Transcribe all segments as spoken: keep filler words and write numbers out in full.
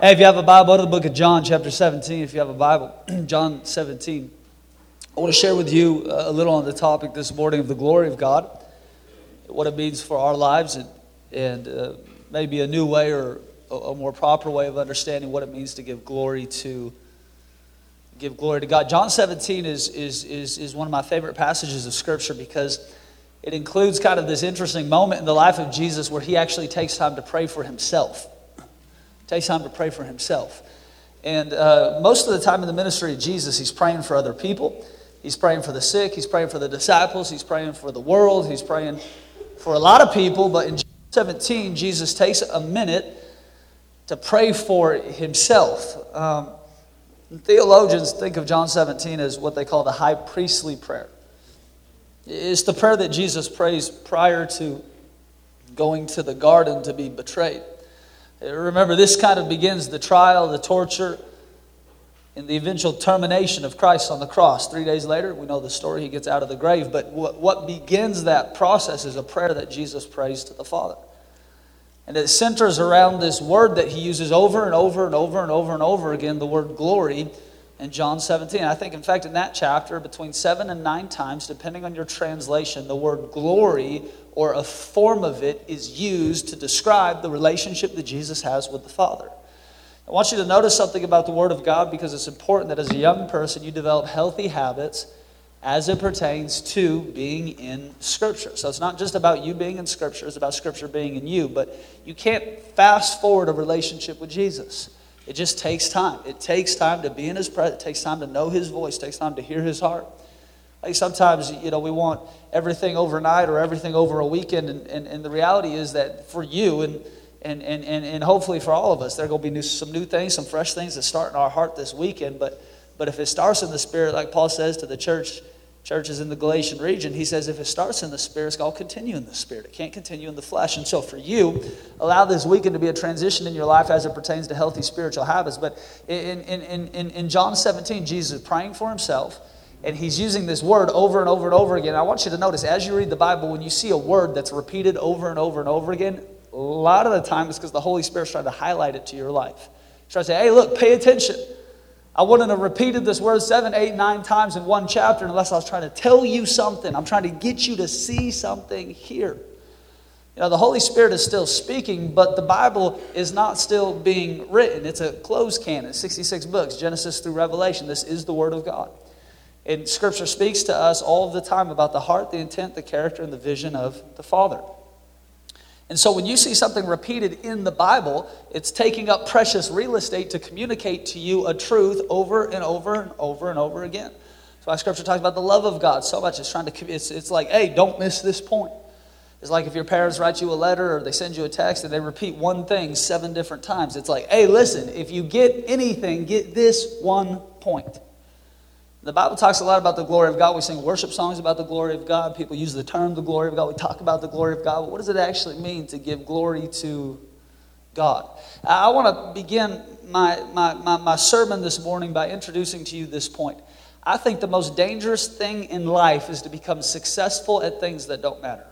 Hey, if you have a Bible, go to the book of John, chapter seventeen. If you have a Bible, John seventeen. I want to share with you a little on the topic this morning of the glory of God, what it means for our lives, and, and uh, maybe a new way or a, a more proper way of understanding what it means to give glory to give glory to God. John seventeen is is is is one of my favorite passages of Scripture because it includes kind of this interesting moment in the life of Jesus where he actually takes time to pray for himself. Takes time to pray for himself. And uh, most of the time in the ministry of Jesus, he's praying for other people. He's praying for the sick. He's praying for the disciples. He's praying for the world. He's praying for a lot of people. But in John seventeen, Jesus takes a minute to pray for himself. Um, theologians think of John seventeen as what they call the high priestly prayer. It's the prayer that Jesus prays prior to going to the garden to be betrayed. Remember, this kind of begins the trial, the torture, and the eventual termination of Christ on the cross. Three days later, we know the story, he gets out of the grave. But what, what begins that process is a prayer that Jesus prays to the Father. And it centers around this word that he uses over and over and over and over and over again, the word glory, in John seventeen. I think, in fact, in that chapter, between seven and nine times, depending on your translation, the word glory or a form of it is used to describe the relationship that Jesus has with the Father. I want you to notice something about the Word of God because it's important that as a young person you develop healthy habits as it pertains to being in Scripture. So it's not just about you being in Scripture, it's about Scripture being in you. But you can't fast forward a relationship with Jesus. It just takes time. It takes time to be in His presence. It takes time to know His voice. It takes time to hear His heart. Like sometimes, you know, we want everything overnight or everything over a weekend. And, and, and the reality is that for you and, and, and, and, and hopefully for all of us, there are going to be new, some new things, some fresh things that start in our heart this weekend. But, but if it starts in the Spirit, like Paul says to the church, churches in the Galatian region, he says if it starts in the Spirit, it's going to continue in the Spirit. It can't continue in the flesh. And so for you, allow this weekend to be a transition in your life as it pertains to healthy spiritual habits. But in, in, in, in, in John seventeen, Jesus is praying for himself. And he's using this word over and over and over again. I want you to notice, as you read the Bible, when you see a word that's repeated over and over and over again, a lot of the time it's because the Holy Spirit's trying to highlight it to your life. He's trying to say, hey, look, pay attention. I wouldn't have repeated this word seven, eight, nine times in one chapter unless I was trying to tell you something. I'm trying to get you to see something here. You know, the Holy Spirit is still speaking, but the Bible is not still being written. It's a closed canon, sixty-six books, Genesis through Revelation. This is the Word of God. And Scripture speaks to us all of the time about the heart, the intent, the character, and the vision of the Father. And so when you see something repeated in the Bible, it's taking up precious real estate to communicate to you a truth over and over and over and over again. That's why Scripture talks about the love of God so much. It's trying to. It's, it's like, hey, don't miss this point. It's like if your parents write you a letter or they send you a text and they repeat one thing seven different times. It's like, hey, listen, if you get anything, get this one point. The Bible talks a lot about the glory of God. We sing worship songs about the glory of God. People use the term the glory of God. We talk about the glory of God. But what does it actually mean to give glory to God? I want to begin my, my, my, my sermon this morning by introducing to you this point. I think the most dangerous thing in life is to become successful at things that don't matter.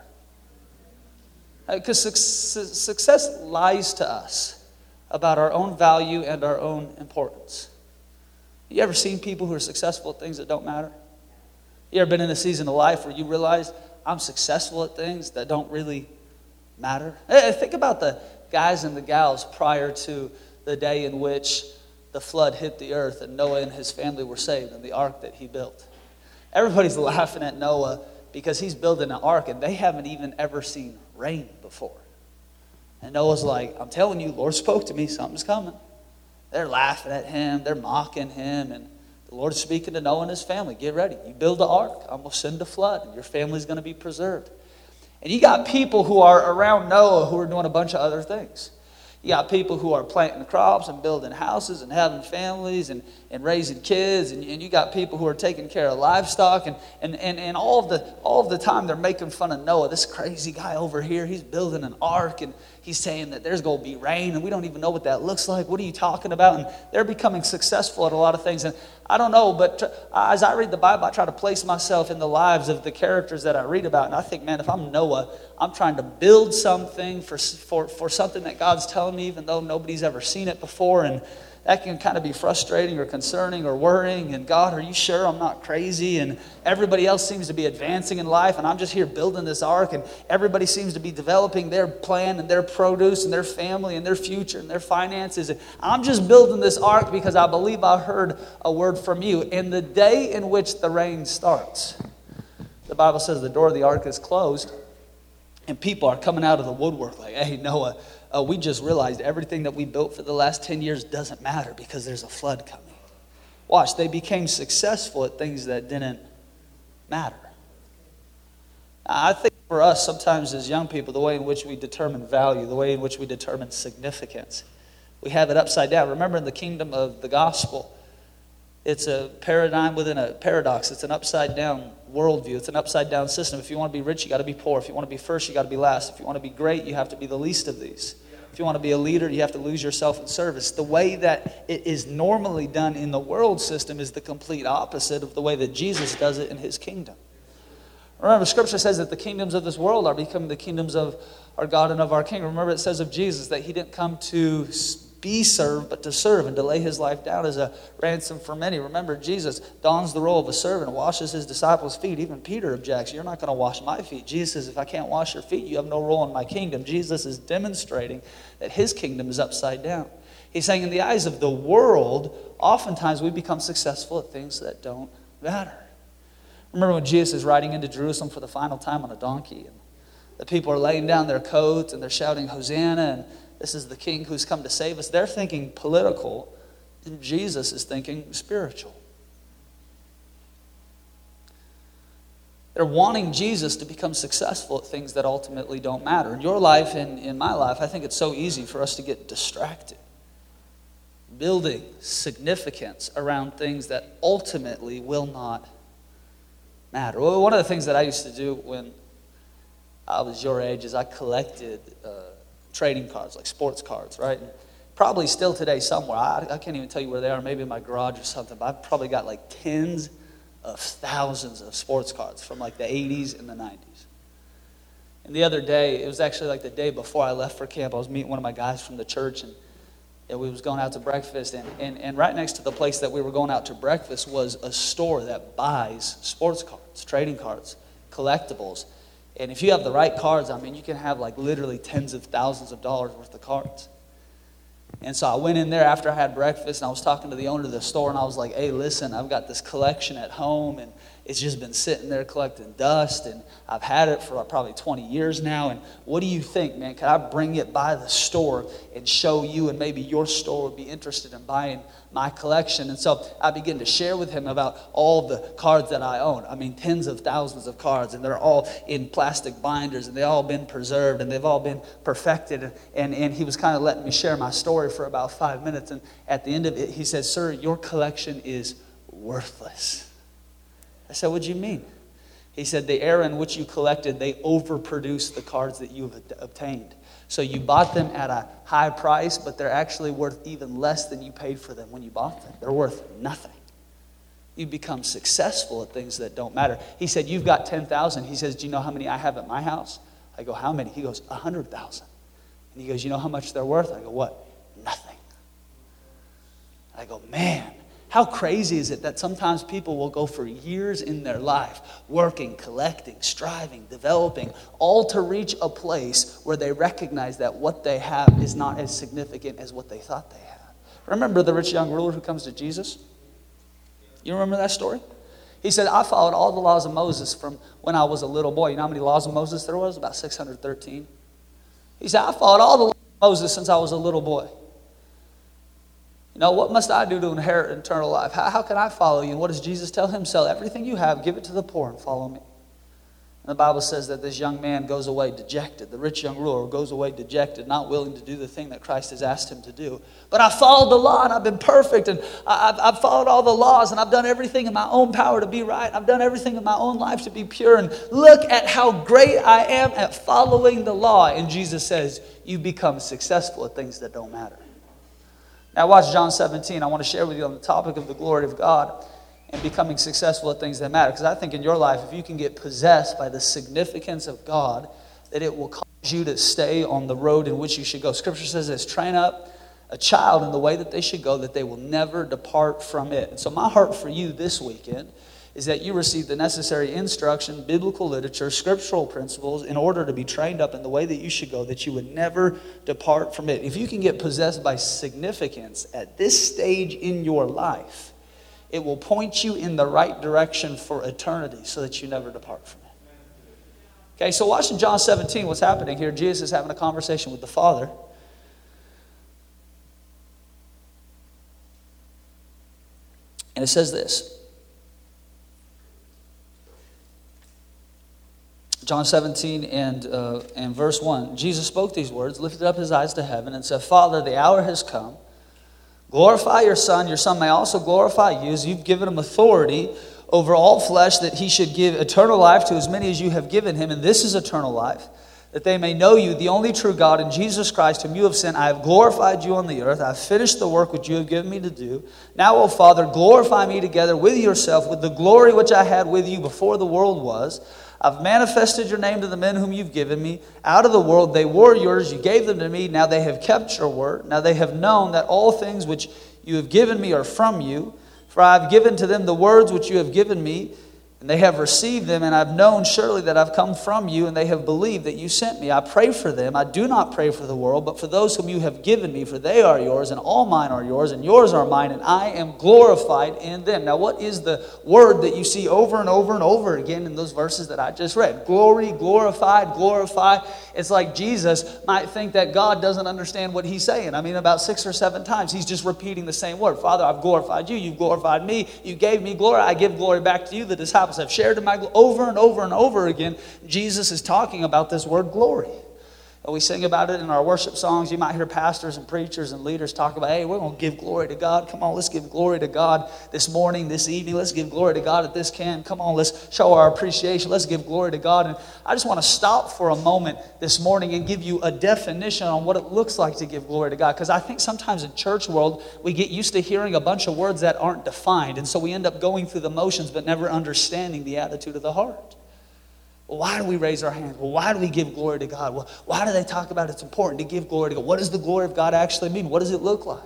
Because success lies to us about our own value and our own importance. You ever seen people who are successful at things that don't matter? You ever been in a season of life where you realize, I'm successful at things that don't really matter? Hey, think about the guys and the gals prior to the day in which the flood hit the earth and Noah and his family were saved in the ark that he built. Everybody's laughing at Noah because he's building an ark and they haven't even ever seen rain before. And Noah's like, I'm telling you, Lord spoke to me, something's coming. They're laughing at him. They're mocking him. And the Lord's speaking to Noah and his family. Get ready. You build the ark. I'm going to send a flood. And your family's going to be preserved. And you got people who are around Noah who are doing a bunch of other things. You got people who are planting crops and building houses and having families and, and raising kids. And, and you got people who are taking care of livestock. And, and, and, and all of the all of the time they're making fun of Noah. This crazy guy over here, he's building an ark. And, he's saying that there's going to be rain, and we don't even know what that looks like. What are you talking about? And they're becoming successful at a lot of things. And I don't know, but as I read the Bible, I try to place myself in the lives of the characters that I read about. And I think, man, if I'm Noah, I'm trying to build something for, for, for something that God's telling me, even though nobody's ever seen it before. And that can kind of be frustrating or concerning or worrying. And God, are you sure I'm not crazy? And everybody else seems to be advancing in life, and I'm just here building this ark, and everybody seems to be developing their plan and their produce and their family and their future and their finances. And I'm just building this ark because I believe I heard a word from you. And the day in which the rain starts, the Bible says the door of the ark is closed, and people are coming out of the woodwork like, hey, Noah, Uh, we just realized everything that we built for the last ten years doesn't matter because there's a flood coming. Watch, they became successful at things that didn't matter. I think for us, sometimes as young people, the way in which we determine value, the way in which we determine significance, we have it upside down. Remember, in the kingdom of the gospel, it's a paradigm within a paradox. It's an upside down worldview. It's an upside down system. If you want to be rich, you got to be poor. If you want to be first, you got to be last. If you want to be great, you have to be the least of these. If you want to be a leader, you have to lose yourself in service. The way that it is normally done in the world system is the complete opposite of the way that Jesus does it in his kingdom. Remember, Scripture says that the kingdoms of this world are becoming the kingdoms of our God and of our King. Remember, it says of Jesus that he didn't come to be served, but to serve and to lay his life down as a ransom for many. Remember, Jesus dons the role of a servant and washes his disciples' feet. Even Peter objects, you're not going to wash my feet. Jesus says, if I can't wash your feet, you have no role in my kingdom. Jesus is demonstrating that his kingdom is upside down. He's saying in the eyes of the world, oftentimes we become successful at things that don't matter. Remember when Jesus is riding into Jerusalem for the final time on a donkey, and the people are laying down their coats and they're shouting, Hosanna, and this is the king who's come to save us. They're thinking political, and Jesus is thinking spiritual. They're wanting Jesus to become successful at things that ultimately don't matter. In your life and in my life, I think it's so easy for us to get distracted, building significance around things that ultimately will not matter. Well, one of the things that I used to do when I was your age is I collected uh, trading cards, like sports cards, right? And probably still today somewhere. I, I can't even tell you where they are, maybe in my garage or something, but I've probably got like tens of thousands of sports cards from like the eighties and the nineties. And the other day, it was actually like the day before I left for camp, I was meeting one of my guys from the church, and, and we was going out to breakfast, and, and, and right next to the place that we were going out to breakfast was a store that buys sports cards, trading cards, collectibles. And if you have the right cards, I mean, you can have like literally tens of thousands of dollars worth of cards. And so I went in there after I had breakfast, and I was talking to the owner of the store, and I was like, hey, listen, I've got this collection at home, and it's just been sitting there collecting dust, and I've had it for probably twenty years now, and what do you think, man? Can I bring it by the store and show you, and maybe your store would be interested in buying my collection? And so I began to share with him about all the cards that I own. I mean, tens of thousands of cards, and they're all in plastic binders, and they've all been preserved, and they've all been perfected. And, and he was kind of letting me share my story for about five minutes, and at the end of it, he said, sir, your collection is worthless. I said, what do you mean? He said, the era in which you collected, they overproduced the cards that you've obtained. So you bought them at a high price, but they're actually worth even less than you paid for them when you bought them. They're worth nothing. You become successful at things that don't matter. He said, you've got ten thousand. He says, do you know how many I have at my house? I go, how many? He goes, one hundred thousand. And he goes, you know how much they're worth? I go, what? Nothing. I go, man. How crazy is it that sometimes people will go for years in their life working, collecting, striving, developing, all to reach a place where they recognize that what they have is not as significant as what they thought they had. Remember the rich young ruler who comes to Jesus? You remember that story? He said, I followed all the laws of Moses from when I was a little boy. You know how many laws of Moses there was? About six hundred thirteen. He said, I followed all the laws of Moses since I was a little boy. You know, what must I do to inherit eternal life? How, how can I follow you? And what does Jesus tell him? Sell everything you have, give it to the poor, and follow me. And the Bible says that this young man goes away dejected. The rich young ruler goes away dejected, not willing to do the thing that Christ has asked him to do. But I followed the law and I've been perfect, and I've, I've followed all the laws, and I've done everything in my own power to be right. I've done everything in my own life to be pure. And look at how great I am at following the law. And Jesus says, you become successful at things that don't matter. Now watch John seventeen. I want to share with you on the topic of the glory of God and becoming successful at things that matter. Because I think in your life, if you can get possessed by the significance of God, that it will cause you to stay on the road in which you should go. Scripture says this, train up a child in the way that they should go, that they will never depart from it. And so my heart for you this weekend is that you receive the necessary instruction, biblical literature, scriptural principles in order to be trained up in the way that you should go, that you would never depart from it. If you can get possessed by significance at this stage in your life, it will point you in the right direction for eternity so that you never depart from it. Okay, so watching John seventeen, what's happening here, Jesus is having a conversation with the Father. And it says this. John seventeen and, uh, and verse one. Jesus spoke these words, lifted up his eyes to heaven, and said, Father, the hour has come. Glorify your Son. Your Son may also glorify you, as you've given him authority over all flesh, that he should give eternal life to as many as you have given him. And this is eternal life, that they may know you, the only true God, and Jesus Christ, whom you have sent. I have glorified you on the earth. I have finished the work which you have given me to do. Now, O Father, glorify me together with yourself, with the glory which I had with you before the world was. I've manifested your name to the men whom you've given me. Out of the world they were yours. You gave them to me. Now they have kept your word. Now they have known that all things which you have given me are from you. For I have given to them the words which you have given me, and they have received them, and I've known surely that I've come from you, and they have believed that you sent me. I pray for them. I do not pray for the world, but for those whom you have given me, for they are yours, and all mine are yours, and yours are mine, and I am glorified in them. Now, what is the word that you see over and over and over again in those verses that I just read? Glory, glorified, glorify. It's like Jesus might think that God doesn't understand what he's saying. I mean, about six or seven times, he's just repeating the same word. Father, I've glorified you. You've glorified me. You gave me glory. I give glory back to you. The disciples have shared in my glory. Over and over and over again, Jesus is talking about this word glory. We sing about it in our worship songs. You might hear pastors and preachers and leaders talk about, hey, we're going to give glory to God. Come on, let's give glory to God this morning, this evening. Let's give glory to God at this camp. Come on, let's show our appreciation. Let's give glory to God. And I just want to stop for a moment this morning and give you a definition on what it looks like to give glory to God. Because I think sometimes in church world, we get used to hearing a bunch of words that aren't defined. And so we end up going through the motions but never understanding the attitude of the heart. Well, why do we raise our hands? Well, why do we give glory to God? Well, why do they talk about it's important to give glory to God? What does the glory of God actually mean? What does it look like?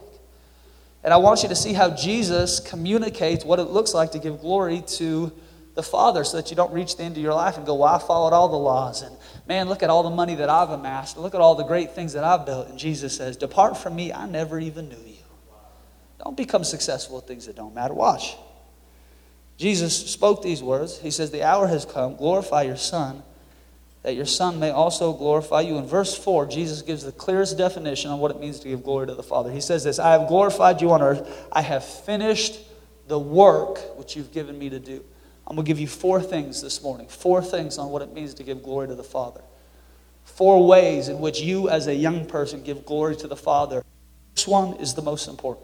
And I want you to see how Jesus communicates what it looks like to give glory to the Father, so that you don't reach the end of your life and go, well, I followed all the laws, and man, look at all the money that I've amassed. Look at all the great things that I've built. And Jesus says, depart from me, I never even knew you. Don't become successful at things that don't matter. Watch. Jesus spoke these words. He says, the hour has come. Glorify your Son, that your Son may also glorify you. In verse four, Jesus gives the clearest definition on what it means to give glory to the Father. He says this, I have glorified you on earth. I have finished the work which you've given me to do. I'm going to give you four things this morning. Four things on what it means to give glory to the Father. Four ways in which you as a young person give glory to the Father. This one is the most important.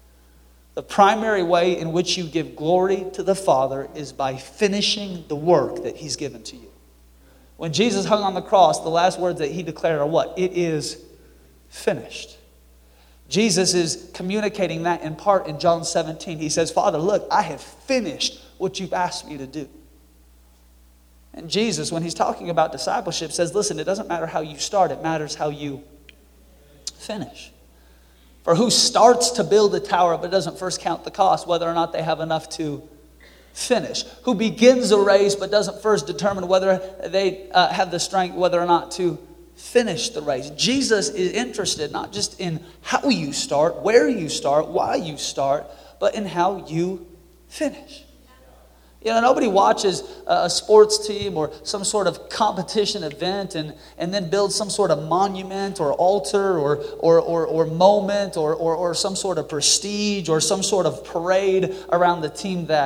The primary way in which you give glory to the Father is by finishing the work that He's given to you. When Jesus hung on the cross, the last words that He declared are what? It is finished. Jesus is communicating that in part in John seventeen. He says, Father, look, I have finished what you've asked me to do. And Jesus, when He's talking about discipleship, says, listen, it doesn't matter how you start, it matters how you finish. For who starts to build a tower but doesn't first count the cost, whether or not they have enough to finish? Who begins a race but doesn't first determine whether they uh, have the strength, whether or not to finish the race? Jesus is interested not just in how you start, where you start, why you start, but in how you finish. You know, nobody watches a sports team or some sort of competition event and, and then builds some sort of monument or altar or or or, or moment or, or or some sort of prestige or some sort of parade around the team that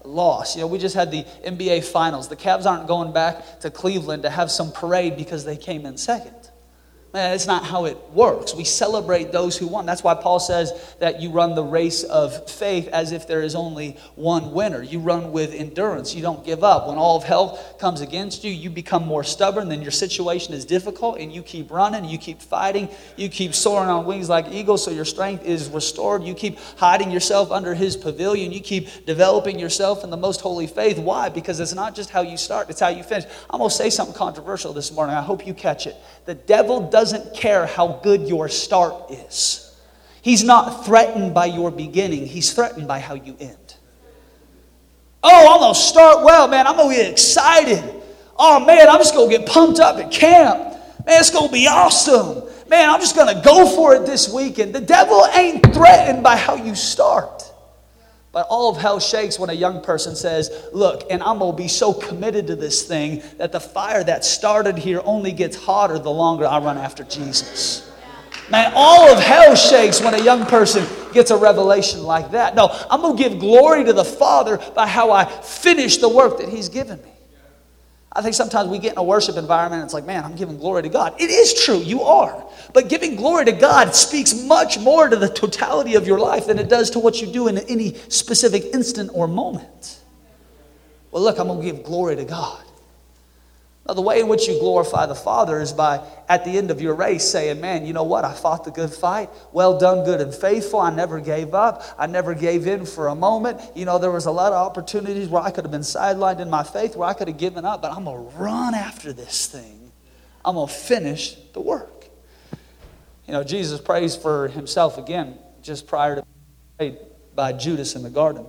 loss. You know, we just had the N B A Finals. The Cavs aren't going back to Cleveland to have some parade because they came in second. Man, it's not how it works. We celebrate those who won. That's why Paul says that you run the race of faith as if there is only one winner. You run with endurance. You don't give up. When all of hell comes against you, you become more stubborn. Then your situation is difficult, and you keep running. You keep fighting. You keep soaring on wings like eagles, so your strength is restored. You keep hiding yourself under his pavilion. You keep developing yourself in the most holy faith. Why? Because it's not just how you start, it's how you finish. I'm going to say something controversial this morning. I hope you catch it. The devil does doesn't care how good your start is. He's not threatened by your beginning. He's threatened by how you end. Oh, I'm going to start well, man. I'm going to get excited. Oh, man, I'm just going to get pumped up at camp. Man, it's going to be awesome. Man, I'm just going to go for it this weekend. The devil ain't threatened by how you start. But all of hell shakes when a young person says, look, and I'm going to be so committed to this thing that the fire that started here only gets hotter the longer I run after Jesus. Man, all of hell shakes when a young person gets a revelation like that. No, I'm going to give glory to the Father by how I finish the work that He's given me. I think sometimes we get in a worship environment and it's like, man, I'm giving glory to God. It is true, you are. But giving glory to God speaks much more to the totality of your life than it does to what you do in any specific instant or moment. Well, look, I'm going to give glory to God. Now, the way in which you glorify the Father is by, at the end of your race, saying, man, you know what? I fought the good fight. Well done, good and faithful. I never gave up. I never gave in for a moment. You know, there was a lot of opportunities where I could have been sidelined in my faith, where I could have given up, but I'm going to run after this thing. I'm going to finish the work. You know, Jesus prays for himself again, just prior to being prayed by Judas in the garden.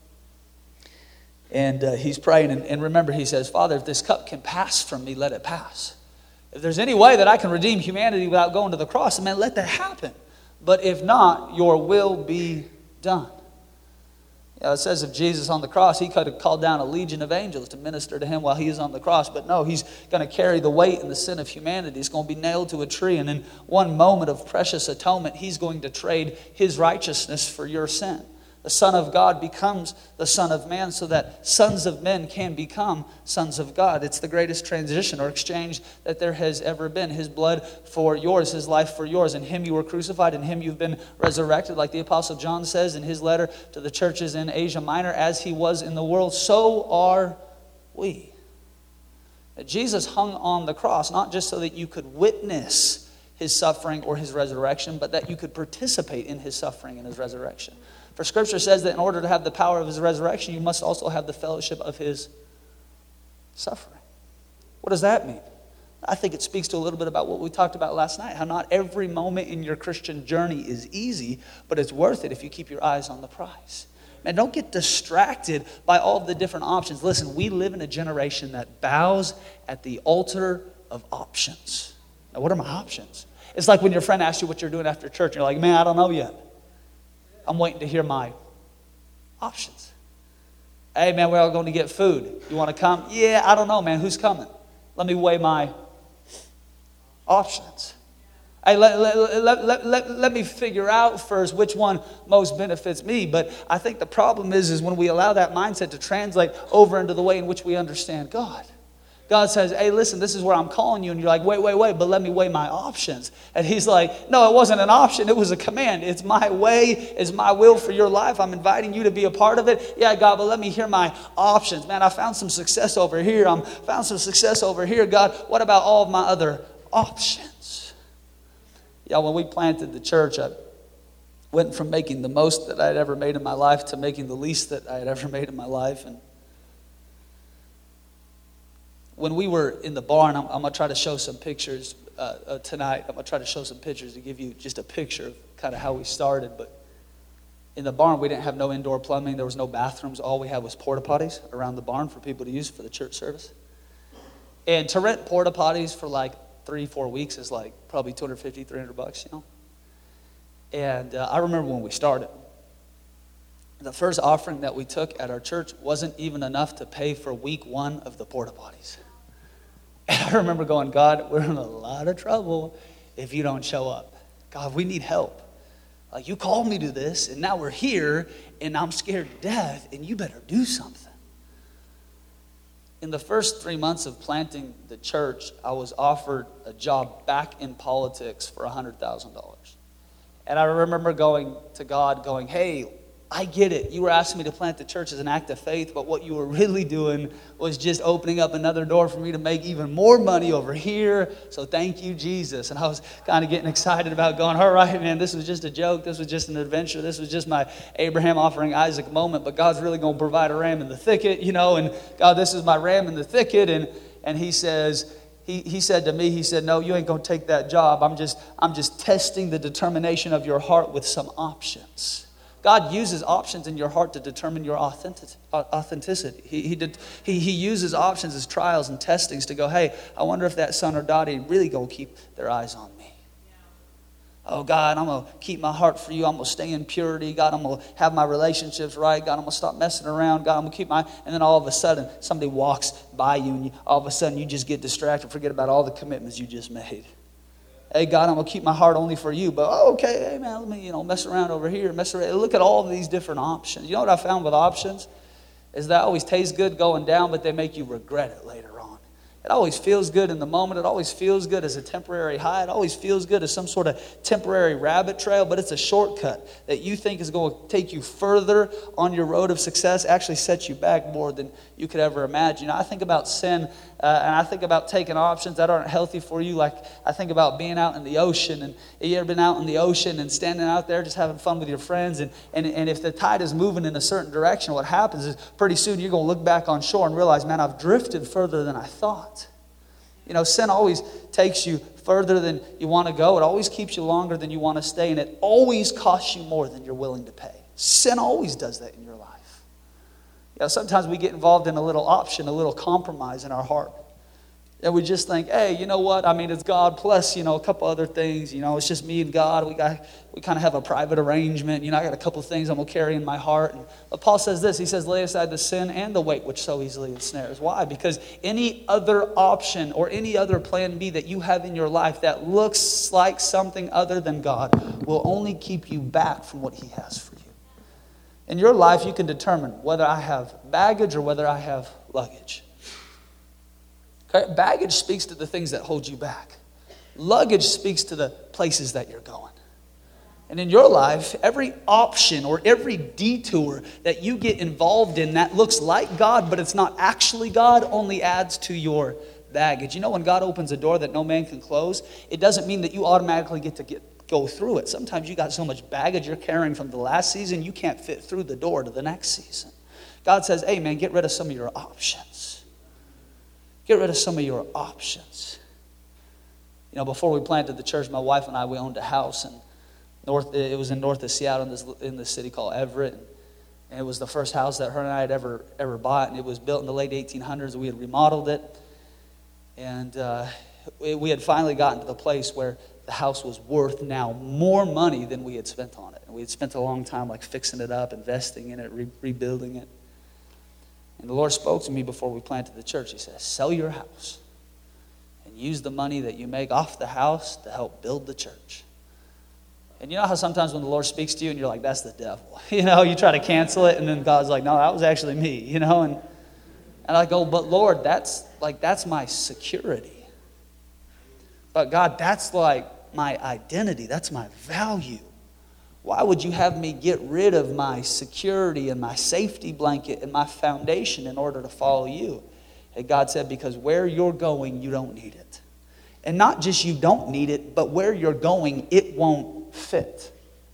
And uh, he's praying, and, and remember, he says, Father, if this cup can pass from me, let it pass. If there's any way that I can redeem humanity without going to the cross, man, let that happen. But if not, your will be done. You know, it says of Jesus on the cross, he could have called down a legion of angels to minister to him while he is on the cross. But no, he's going to carry the weight and the sin of humanity. He's going to be nailed to a tree. And in one moment of precious atonement, he's going to trade his righteousness for your sin. The Son of God becomes the Son of Man so that sons of men can become sons of God. It's the greatest transition or exchange that there has ever been. His blood for yours, his life for yours. In him you were crucified, in him you've been resurrected. Like the Apostle John says in his letter to the churches in Asia Minor, as he was in the world, so are we. That Jesus hung on the cross, not just so that you could witness his suffering or his resurrection, but that you could participate in his suffering and his resurrection. For Scripture says that in order to have the power of his resurrection, you must also have the fellowship of his suffering. What does that mean? I think it speaks to a little bit about what we talked about last night, how not every moment in your Christian journey is easy, but it's worth it if you keep your eyes on the prize. Man, don't get distracted by all of the different options. Listen, we live in a generation that bows at the altar of options. Now, what are my options? It's like when your friend asks you what you're doing after church, and you're like, man, I don't know yet. I'm waiting to hear my options. Hey, man, we're all going to get food. You want to come? Yeah, I don't know, man. Who's coming? Let me weigh my options. Hey, let, let, let, let, let, let me figure out first which one most benefits me. But I think the problem is, is when we allow that mindset to translate over into the way in which we understand God. God says, hey, listen, this is where I'm calling you. And you're like, wait, wait, wait, but let me weigh my options. And he's like, no, it wasn't an option. It was a command. It's my way. It's my will for your life. I'm inviting you to be a part of it. Yeah, God, but let me hear my options. Man, I found some success over here. I found some success over here. God, what about all of my other options? Yeah, when we planted the church, I went from making the most that I had ever made in my life to making the least that I had ever made in my life. And when we were in the barn, I'm, I'm going to try to show some pictures uh, uh, tonight. I'm going to try to show some pictures to give you just a picture of kind of how we started. But in the barn, we didn't have no indoor plumbing. There was no bathrooms. All we had was porta potties around the barn for people to use for the church service. And to rent porta potties for like three, four weeks is like probably two hundred fifty, three hundred bucks, you know. And uh, I remember when we started, the first offering that we took at our church wasn't even enough to pay for week one of the porta potties. And I remember going, God, we're in a lot of trouble if you don't show up. God, we need help. Like, you called me to this, and now we're here, and I'm scared to death, and you better do something. In the first three months of planting the church, I was offered a job back in politics for one hundred thousand dollars. And I remember going to God going, hey, I get it. You were asking me to plant the church as an act of faith, but what you were really doing was just opening up another door for me to make even more money over here. So thank you, Jesus. And I was kind of getting excited about going, all right, man, this was just a joke. This was just an adventure. This was just my Abraham offering Isaac moment, but God's really going to provide a ram in the thicket, you know, and God, this is my ram in the thicket. And, and he says, He, he said to me, he said, no, you ain't going to take that job. I'm just, I'm just testing the determination of your heart with some options. God uses options in your heart to determine your authenticity. He, he, did, he, he uses options as trials and testings to go, hey, I wonder if that son or daughter really going to keep their eyes on me. Oh, God, I'm going to keep my heart for you. I'm going to stay in purity. God, I'm going to have my relationships right. God, I'm going to stop messing around. God, I'm going to keep my... And then all of a sudden, somebody walks by you, and you, all of a sudden, you just get distracted, forget about all the commitments you just made. Hey, God, I'm going to keep my heart only for you. But, oh, okay, hey, man, let me, you know, mess around over here. Mess around. Look at all of these different options. You know what I found with options? Is that always tastes good going down, but they make you regret it later on. It always feels good in the moment. It always feels good as a temporary high. It always feels good as some sort of temporary rabbit trail, but it's a shortcut that you think is going to take you further on your road of success, actually sets you back more than you could ever imagine. You know, I think about sin, uh, and I think about taking options that aren't healthy for you. Like, I think about being out in the ocean, and you ever been out in the ocean and standing out there just having fun with your friends, and, and, and if the tide is moving in a certain direction, what happens is pretty soon you're going to look back on shore and realize, man, I've drifted further than I thought. You know, sin always takes you further than you want to go. It always keeps you longer than you want to stay, and it always costs you more than you're willing to pay. Sin always does that in your life. You know, sometimes we get involved in a little option, a little compromise in our heart. And we just think, hey, you know what? I mean, it's God plus, you know, a couple other things. You know, it's just me and God. We got, we kind of have a private arrangement. You know, I got a couple of things I'm going to carry in my heart. And, but Paul says this. He says, lay aside the sin and the weight which so easily ensnares. Why? Because any other option or any other plan B that you have in your life that looks like something other than God will only keep you back from what he has for you. In your life, you can determine whether I have baggage or whether I have luggage. Okay? Baggage speaks to the things that hold you back. Luggage speaks to the places that you're going. And in your life, every option or every detour that you get involved in that looks like God, but it's not actually God, only adds to your baggage. You know, when God opens a door that no man can close, it doesn't mean that you automatically get to get, go through it. Sometimes you got so much baggage you're carrying from the last season, you can't fit through the door to the next season. God says, hey man, get rid of some of your options. Get rid of some of your options. You know, before we planted the church, my wife and I, we owned a house in north. It was in north of Seattle, in this in this city called Everett, and it was the first house that her and I had ever ever bought. And it was built in the late eighteen hundreds. We had remodeled it, and uh, we had finally gotten to the place where the house was worth now more money than we had spent on it. And we had spent a long time like fixing it up, investing in it, re- rebuilding it. And the Lord spoke to me before we planted the church. He said, sell your house and use the money that you make off the house to help build the church. And you know how sometimes when the Lord speaks to you and you're like, that's the devil. You know, you try to cancel it and then God's like, no, that was actually me, you know. And, and I go, but Lord, that's like, that's my security. But God, that's like my identity. That's my value. Why would you have me get rid of my security and my safety blanket and my foundation in order to follow you? And God said, because where you're going, you don't need it. And not just you don't need it, but where you're going, it won't fit.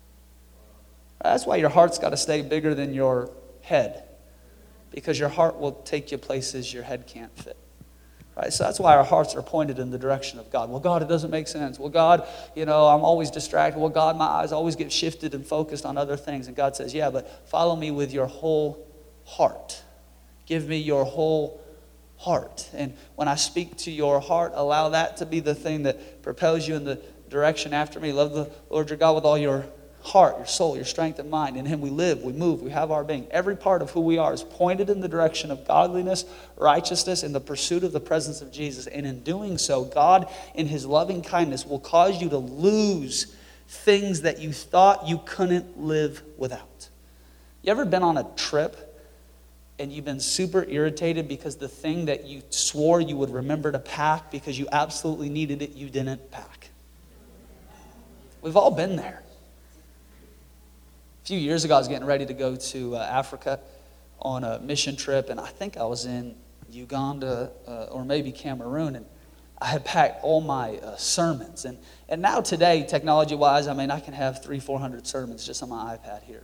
That's why your heart's got to stay bigger than your head. Because your heart will take you places your head can't fit. Right? So that's why our hearts are pointed in the direction of God. Well, God, it doesn't make sense. Well, God, you know, I'm always distracted. Well, God, my eyes always get shifted and focused on other things. And God says, yeah, but follow me with your whole heart. Give me your whole heart. And when I speak to your heart, allow that to be the thing that propels you in the direction after me. Love the Lord your God with all your heart, your soul, your strength, and mind. In him we live, we move, we have our being. Every part of who we are is pointed in the direction of godliness, righteousness, and the pursuit of the presence of Jesus. And in doing so, God, in his loving kindness, will cause you to lose things that you thought you couldn't live without. You ever been on a trip and you've been super irritated because the thing that you swore you would remember to pack because you absolutely needed it, you didn't pack? We've all been there. A few years ago, I was getting ready to go to uh, Africa on a mission trip, and I think I was in Uganda uh, or maybe Cameroon, and I had packed all my uh, sermons. And, and now today, technology-wise, I mean, I can have three, four hundred sermons just on my iPad here.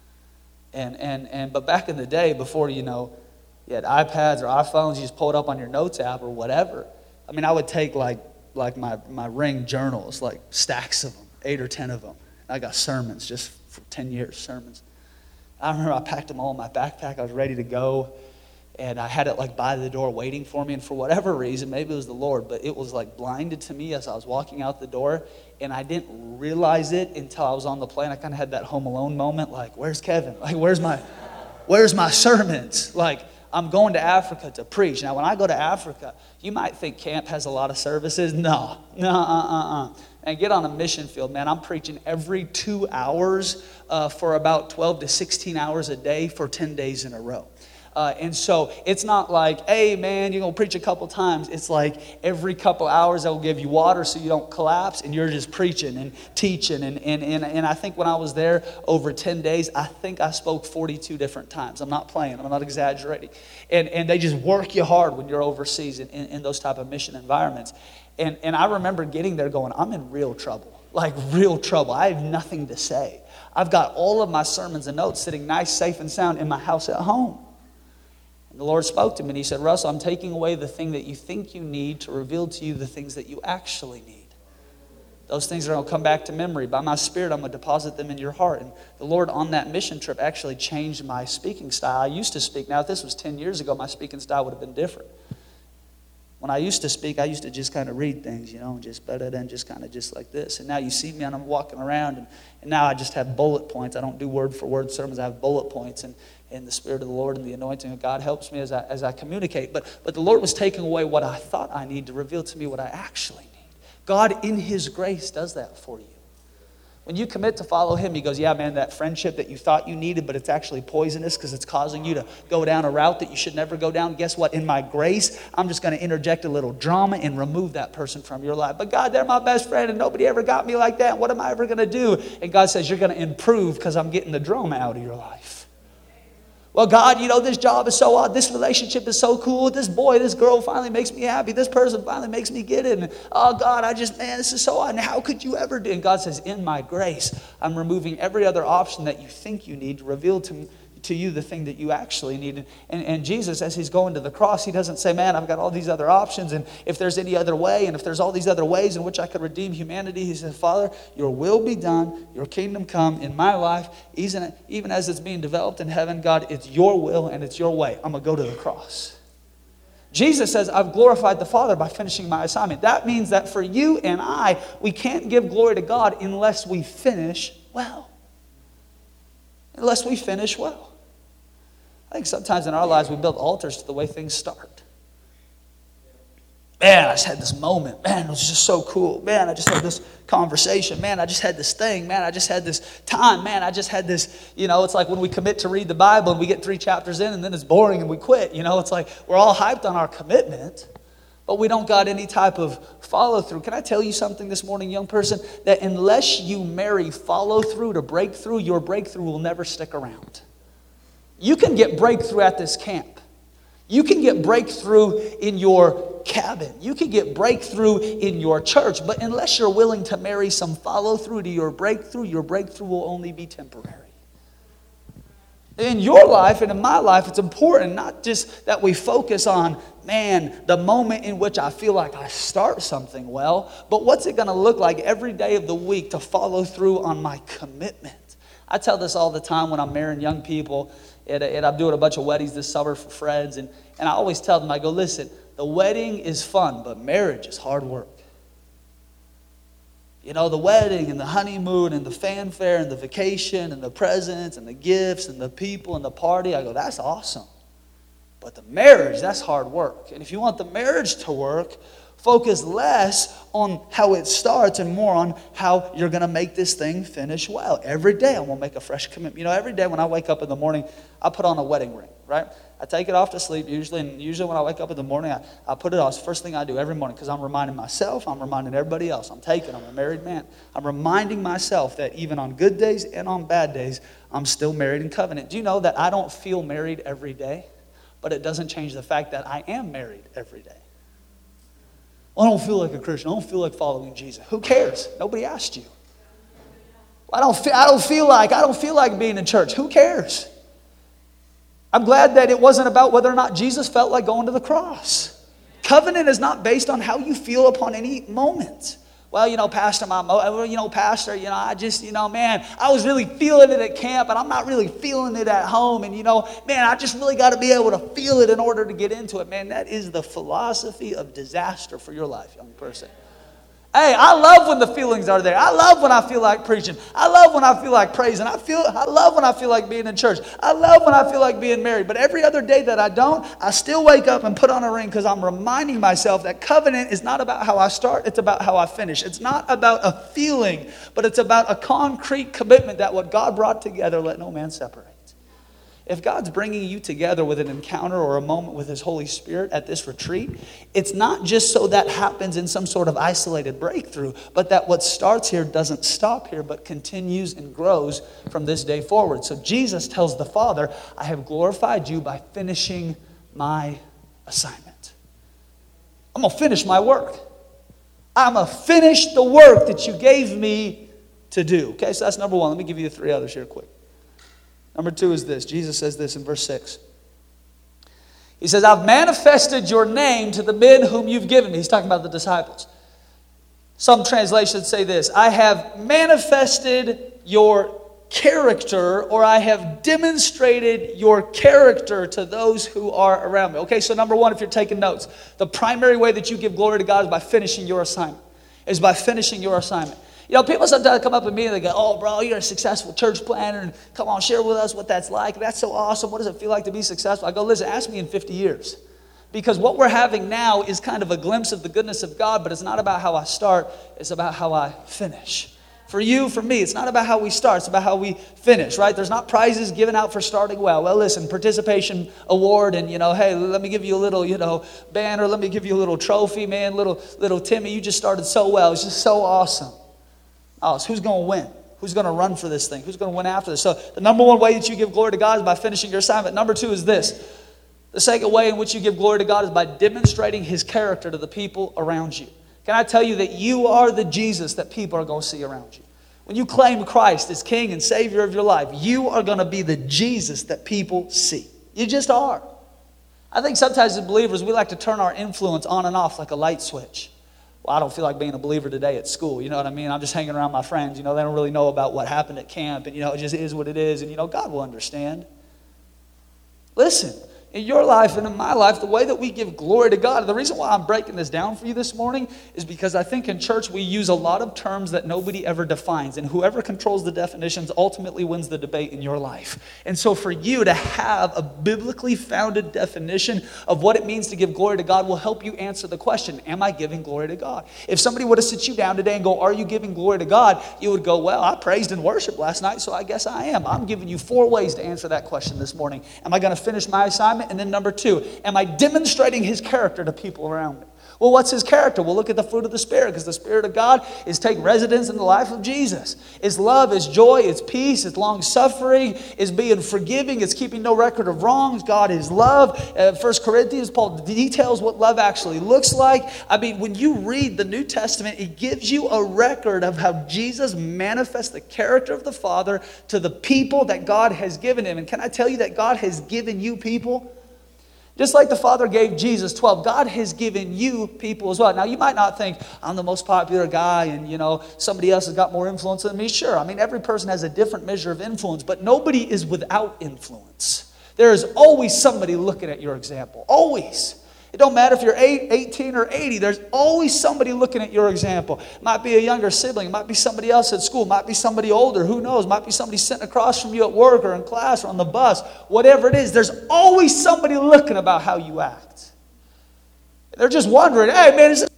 And, and, and, but back in the day, before, you know, you had iPads or iPhones, you just pull it up on your notes app or whatever. I mean, I would take like, like my, my Ring journals, like stacks of them, eight or ten of them. I got sermons just for ten years, sermons. I remember I packed them all in my backpack. I was ready to go. And I had it like by the door waiting for me. And for whatever reason, maybe it was the Lord, but it was like blinded to me as I was walking out the door. And I didn't realize it until I was on the plane. I kind of had that Home Alone moment, like, where's Kevin? Like, where's my, where's my sermons? Like, I'm going to Africa to preach. Now, when I go to Africa, you might think camp has a lot of services. No, no, uh-uh-uh. And get on a mission field, man. I'm preaching every two hours uh, for about twelve to sixteen hours a day for ten days in a row. Uh, and so it's not like, hey, man, you're going to preach a couple times. It's like every couple hours they'll give you water so you don't collapse, and you're just preaching and teaching. And, and, and, and I think when I was there over ten days, I think I spoke forty-two different times. I'm not playing. I'm not exaggerating. And, and they just work you hard when you're overseas in, in, in those type of mission environments. And, and I remember getting there going, I'm in real trouble, like real trouble. I have nothing to say. I've got all of my sermons and notes sitting nice, safe, and sound in my house at home. The Lord spoke to me and he said, Russell, I'm taking away the thing that you think you need to reveal to you the things that you actually need. Those things are going to come back to memory. By my Spirit, I'm going to deposit them in your heart. And the Lord on that mission trip actually changed my speaking style. I used to speak. Now, if this was ten years ago, my speaking style would have been different. When I used to speak, I used to just kind of read things, you know, and just better than just kind of just like this. And now you see me and I'm walking around, and, and now I just have bullet points. I don't do word for word sermons. I have bullet points. And And the Spirit of the Lord and the anointing of God helps me as I, as I communicate. But, but the Lord was taking away what I thought I need to reveal to me what I actually need. God, in His grace, does that for you. When you commit to follow Him, He goes, yeah, man, that friendship that you thought you needed, but it's actually poisonous because it's causing you to go down a route that you should never go down. Guess what? In my grace, I'm just going to interject a little drama and remove that person from your life. But God, they're my best friend and nobody ever got me like that. What am I ever going to do? And God says, you're going to improve because I'm getting the drama out of your life. Well, God, you know, this job is so odd. This relationship is so cool. This boy, this girl finally makes me happy. This person finally makes me get it. And, oh, God, I just, man, this is so odd. And how could you ever do? And God says, in my grace, I'm removing every other option that you think you need to reveal to me. To you the thing that you actually need. And, and Jesus, as He's going to the cross, He doesn't say, man, I've got all these other options, and if there's any other way, and if there's all these other ways in which I could redeem humanity, He says, Father, your will be done, your kingdom come in my life, even, even as it's being developed in heaven. God, it's your will and it's your way. I'm going to go to the cross. Jesus says, I've glorified the Father by finishing my assignment. That means that for you and I, we can't give glory to God unless we finish well. Unless we finish well. I think sometimes in our lives we build altars to the way things start. Man, I just had this moment. Man, it was just so cool. Man, I just had this conversation. Man, I just had this thing. Man, I just had this time. Man, I just had this, you know, it's like when we commit to read the Bible and we get three chapters in and then it's boring and we quit. You know, it's like we're all hyped on our commitment, but we don't got any type of follow through. Can I tell you something this morning, young person? That unless you marry follow through to breakthrough, your breakthrough will never stick around. You can get breakthrough at this camp. You can get breakthrough in your cabin. You can get breakthrough in your church. But unless you're willing to marry some follow through to your breakthrough, your breakthrough will only be temporary. In your life and in my life, it's important not just that we focus on, man, the moment in which I feel like I start something well, but what's it going to look like every day of the week to follow through on my commitment. I tell this all the time when I'm marrying young people. And, and I'm doing a bunch of weddings this summer for friends. And, and I always tell them, I go, listen, the wedding is fun, but marriage is hard work. You know, the wedding and the honeymoon and the fanfare and the vacation and the presents and the gifts and the people and the party, I go, that's awesome. But the marriage, that's hard work. And if you want the marriage to work, Focus less on how it starts and more on how you're going to make this thing finish well. Every day I'm going to make a fresh commitment. You know, every day when I wake up in the morning, I put on a wedding ring, right? I take it off to sleep usually, and usually when I wake up in the morning, I, I put it on. It's the first thing I do every morning because I'm reminding myself, I'm reminding everybody else. I'm taking, I'm a married man. I'm reminding myself that even on good days and on bad days, I'm still married in covenant. Do you know that I don't feel married every day? But it doesn't change the fact that I am married every day. Well, I don't feel like a Christian. I don't feel like following Jesus. Who cares? Nobody asked you. I don't feel, I don't feel like, I don't feel like being in church. Who cares? I'm glad that it wasn't about whether or not Jesus felt like going to the cross. Covenant is not based on how you feel upon any moment. Well, you know, Pastor, my, you know, Pastor, you know, I just, you know, man, I was really feeling it at camp, and I'm not really feeling it at home. And, you know, man, I just really got to be able to feel it in order to get into it. Man, that is the philosophy of disaster for your life, young person. Hey, I love when the feelings are there. I love when I feel like preaching. I love when I feel like praising. I feel, I love when I feel like being in church. I love when I feel like being married. But every other day that I don't, I still wake up and put on a ring because I'm reminding myself that covenant is not about how I start. It's about how I finish. It's not about a feeling, but it's about a concrete commitment that what God brought together, let no man separate. If God's bringing you together with an encounter or a moment with His Holy Spirit at this retreat, it's not just so that happens in some sort of isolated breakthrough, but that what starts here doesn't stop here, but continues and grows from this day forward. So Jesus tells the Father, I have glorified you by finishing my assignment. I'm going to finish my work. I'm going to finish the work that you gave me to do. Okay, so that's number one. Let me give you the three others here quick. Number two is this. Jesus says this in verse six. He says, I've manifested your name to the men whom you've given me. He's talking about the disciples. Some translations say this. I have manifested your character, or I have demonstrated your character to those who are around me. Okay, so number one, if you're taking notes, the primary way that you give glory to God is by finishing your assignment. Is by finishing your assignment. You know, people sometimes come up to me and they go, oh, bro, you're a successful church planner, and come on, share with us what that's like. That's so awesome. What does it feel like to be successful? I go, listen, ask me in fifty years. Because what we're having now is kind of a glimpse of the goodness of God, but it's not about how I start. It's about how I finish. For you, for me, it's not about how we start. It's about how we finish, right? There's not prizes given out for starting well. Well, listen, participation award and, you know, hey, let me give you a little, you know, banner. Let me give you a little trophy, man. Little, little Timmy, you just started so well. It's just so awesome. Oh, so who's going to win? Who's going to run for this thing? Who's going to win after this? So the number one way that you give glory to God is by finishing your assignment. Number two is this. The second way in which you give glory to God is by demonstrating His character to the people around you. Can I tell you that you are the Jesus that people are going to see around you? When you claim Christ as King and Savior of your life, you are going to be the Jesus that people see. You just are. I think sometimes as believers, we like to turn our influence on and off like a light switch. Well, I don't feel like being a believer today at school. You know what I mean? I'm just hanging around my friends. You know, they don't really know about what happened at camp. And, you know, it just is what it is. And, you know, God will understand. Listen, in your life and in my life, the way that we give glory to God, the reason why I'm breaking this down for you this morning is because I think in church we use a lot of terms that nobody ever defines. And whoever controls the definitions ultimately wins the debate in your life. And so for you to have a biblically founded definition of what it means to give glory to God will help you answer the question, am I giving glory to God? If somebody were to sit you down today and go, are you giving glory to God? You would go, well, I praised and worshiped last night, so I guess I am. I'm giving you four ways to answer that question this morning. Am I going to finish my assignment? And then number two, am I demonstrating His character to people around me? Well, what's His character? Well, look at the fruit of the Spirit, because the Spirit of God is take residence in the life of Jesus. It's love, it's joy, it's peace, it's long-suffering, it's being forgiving, it's keeping no record of wrongs. God is love. Uh, First Corinthians, Paul details what love actually looks like. I mean, when you read the New Testament, it gives you a record of how Jesus manifests the character of the Father to the people that God has given Him. And can I tell you that God has given you people? Just like the Father gave Jesus twelve, God has given you people as well. Now, you might not think, I'm the most popular guy and, you know, somebody else has got more influence than me. Sure, I mean, every person has a different measure of influence, but nobody is without influence. There is always somebody looking at your example. Always. It don't matter if you're eight, eighteen or eighty. There's always somebody looking at your example. Might be a younger sibling. Might be somebody else at school. Might be somebody older. Who knows? Might be somebody sitting across from you at work or in class or on the bus. Whatever it is, there's always somebody looking about how you act. They're just wondering, hey, man, is this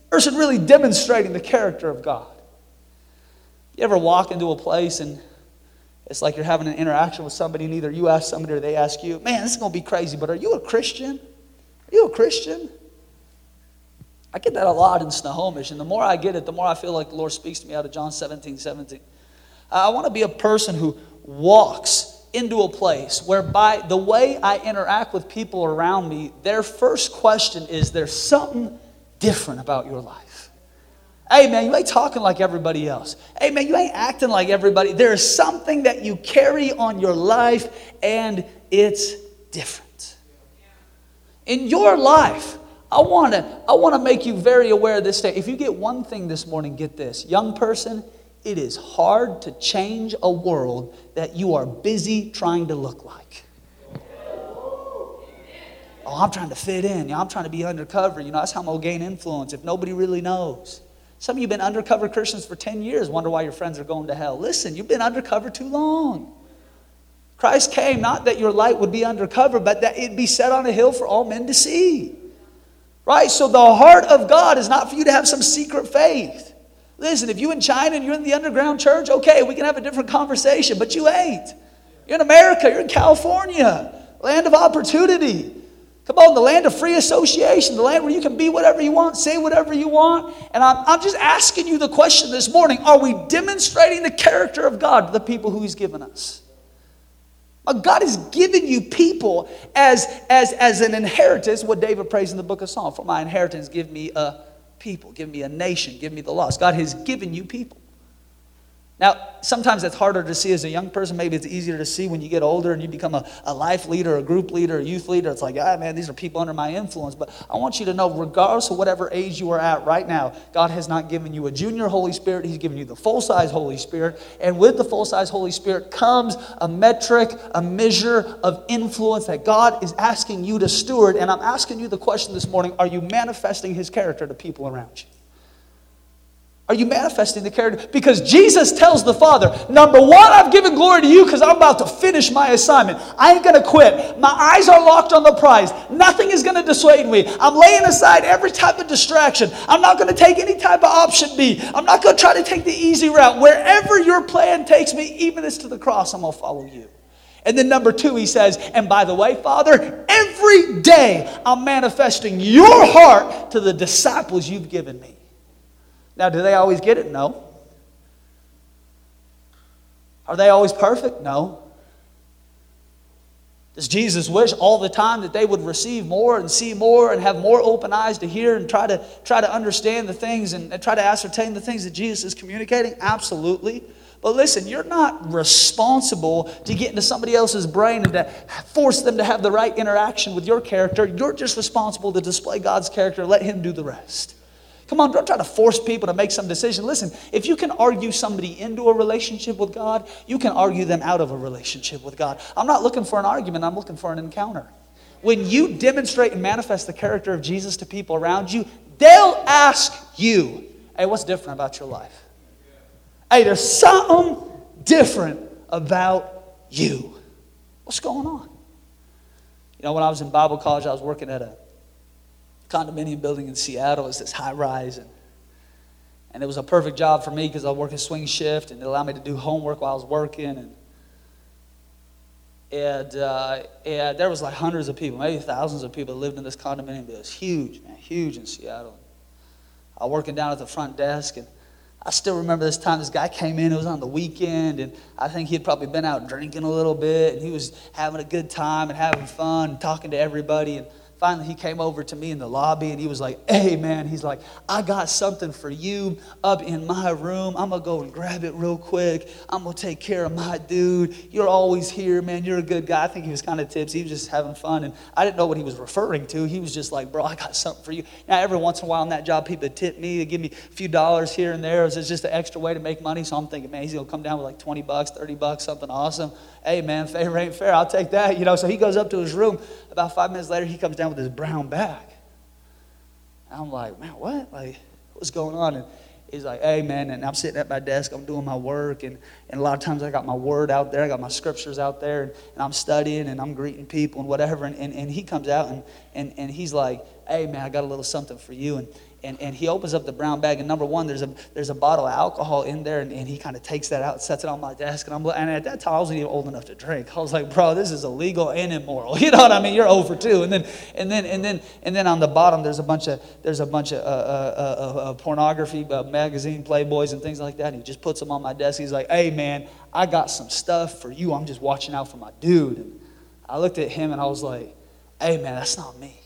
person really demonstrating the character of God. You ever walk into a place and it's like you're having an interaction with somebody and either you ask somebody or they ask you, man, this is going to be crazy, but are you a Christian? Are you a Christian? I get that a lot in Snohomish, and the more I get it, the more I feel like the Lord speaks to me out of John seventeen seventeen. I want to be a person who walks into a place whereby the way I interact with people around me, their first question is, there's something different about your life. Hey, man, you ain't talking like everybody else. Hey, man, you ain't acting like everybody. There is something that you carry on your life, and it's different. In your life, I want to I want to make you very aware this day. If you get one thing this morning, get this. Young person, it is hard to change a world that you are busy trying to look like. Oh, I'm trying to fit in. You know, I'm trying to be undercover. You know, that's how I'm going to gain influence if nobody really knows. Some of you have been undercover Christians for ten years, wonder why your friends are going to hell. Listen, you've been undercover too long. Christ came not that your light would be undercover, but that it'd be set on a hill for all men to see. Right? So the heart of God is not for you to have some secret faith. Listen, if you in China and you're in the underground church, okay, we can have a different conversation, but you ain't. You're in America, you're in California, land of opportunity. Come on, the land of free association, the land where you can be whatever you want, say whatever you want. And I'm, I'm just asking you the question this morning, are we demonstrating the character of God to the people who He's given us? God has given you people as, as, as an inheritance, what David prays in the book of Psalms. For my inheritance, give me a people, give me a nation, give me the lost. God has given you people. Now, sometimes it's harder to see as a young person. Maybe it's easier to see when you get older and you become a, a life leader, a group leader, a youth leader. It's like, ah, man, these are people under my influence. But I want you to know, regardless of whatever age you are at right now, God has not given you a junior Holy Spirit. He's given you the full-size Holy Spirit. And with the full-size Holy Spirit comes a metric, a measure of influence that God is asking you to steward. And I'm asking you the question this morning, are you manifesting His character to people around you? Are you manifesting the character? Because Jesus tells the Father, number one, I've given glory to you because I'm about to finish my assignment. I ain't going to quit. My eyes are locked on the prize. Nothing is going to dissuade me. I'm laying aside every type of distraction. I'm not going to take any type of option B. I'm not going to try to take the easy route. Wherever your plan takes me, even if it's to the cross, I'm going to follow you. And then number two, he says, and by the way, Father, every day I'm manifesting your heart to the disciples you've given me. Now, do they always get it? No. Are they always perfect? No. Does Jesus wish all the time that they would receive more and see more and have more open eyes to hear and try to try to understand the things and, and try to ascertain the things that Jesus is communicating? Absolutely. But listen, you're not responsible to get into somebody else's brain and to force them to have the right interaction with your character. You're just responsible to display God's character and let Him do the rest. Come on, don't try to force people to make some decision. Listen, if you can argue somebody into a relationship with God, you can argue them out of a relationship with God. I'm not looking for an argument, I'm looking for an encounter. When you demonstrate and manifest the character of Jesus to people around you, they'll ask you, hey, what's different about your life? Hey, there's something different about you. What's going on? You know, when I was in Bible college, I was working at a condominium building in Seattle. It's this high rise, and, and it was a perfect job for me because I work a swing shift and it allowed me to do homework while I was working, and and, uh, and there was like hundreds of people, maybe thousands of people that lived in this condominium building. It was huge, man, huge in Seattle. I was working down at the front desk, and I still remember this time this guy came in. It was on the weekend, and I think he'd probably been out drinking a little bit, and he was having a good time and having fun and talking to everybody. And finally, he came over to me in the lobby, and he was like, hey, man, he's like, I got something for you up in my room. I'm going to go and grab it real quick. I'm going to take care of my dude. You're always here, man. You're a good guy. I think he was kind of tipsy. He was just having fun, and I didn't know what he was referring to. He was just like, bro, I got something for you. Now, every once in a while on that job, people would tip me. They'd give me a few dollars here and there. It was just an extra way to make money, so I'm thinking, man, he's going to come down with like twenty bucks, thirty bucks, something awesome. Hey, man, favor ain't fair. I'll take that. You know, so he goes up to his room. About five minutes later, he comes down with his brown bag. And I'm like, man, what? Like, what's going on? And he's like, hey, man, and I'm sitting at my desk. I'm doing my work. And, and a lot of times I got my word out there. I got my scriptures out there. And, and I'm studying and I'm greeting people and whatever. And, and, and he comes out and, and, and he's like, hey, man, I got a little something for you. And, and, and he opens up the brown bag, and number one, there's a there's a bottle of alcohol in there, and, and he kind of takes that out and sets it on my desk, and I'm and at that time I wasn't even old enough to drink. I was like, bro, this is illegal and immoral. You know what I mean? You're over two. And then and then and then and then on the bottom there's a bunch of there's a bunch of uh, uh, uh, uh, pornography uh, magazine Playboys and things like that. And he just puts them on my desk. He's like, hey man, I got some stuff for you. I'm just watching out for my dude. And I looked at him and I was like, hey man, that's not me.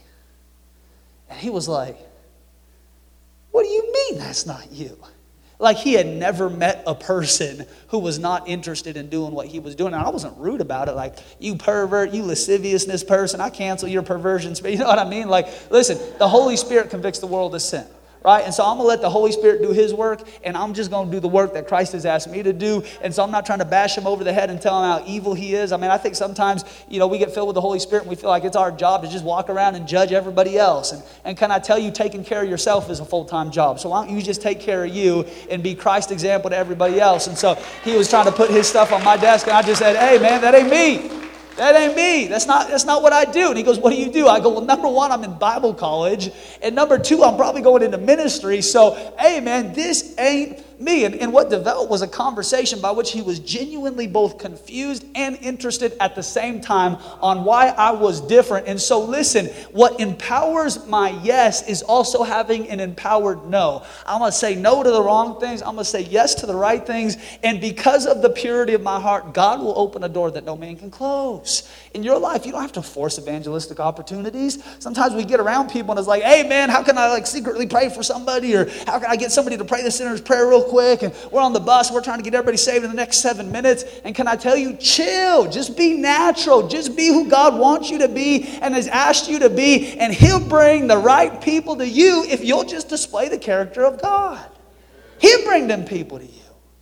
And he was like, what do you mean that's not you? Like he had never met a person who was not interested in doing what he was doing. And I wasn't rude about it. Like, you pervert, you lasciviousness person, I cancel your perversions. But you know what I mean? Like, listen, the Holy Spirit convicts the world of sin. Right? And so I'm going to let the Holy Spirit do his work, and I'm just going to do the work that Christ has asked me to do. And so I'm not trying to bash him over the head and tell him how evil he is. I mean, I think sometimes, you know, we get filled with the Holy Spirit and we feel like it's our job to just walk around and judge everybody else. And, and can I tell you, taking care of yourself is a full-time job. So why don't you just take care of you and be Christ's example to everybody else? And so he was trying to put his stuff on my desk, and I just said, hey, man, that ain't me. That ain't me. That's not, that's not what I do. And he goes, what do you do? I go, well, number one, I'm in Bible college. And number two, I'm probably going into ministry. So, hey, man, this ain't me. And, and what developed was a conversation by which he was genuinely both confused and interested at the same time on why I was different. And so listen, what empowers my yes is also having an empowered no. I'm going to say no to the wrong things. I'm going to say yes to the right things. And because of the purity of my heart, God will open a door that no man can close. In your life, you don't have to force evangelistic opportunities. Sometimes we get around people and it's like, hey man, how can I like secretly pray for somebody? Or how can I get somebody to pray the sinner's prayer real quick? And we're on the bus, we're trying to get everybody saved in the next seven minutes. And can I tell you, chill, just be natural. Just be who God wants you to be and has asked you to be. And he'll bring the right people to you if you'll just display the character of God. He'll bring them people to you.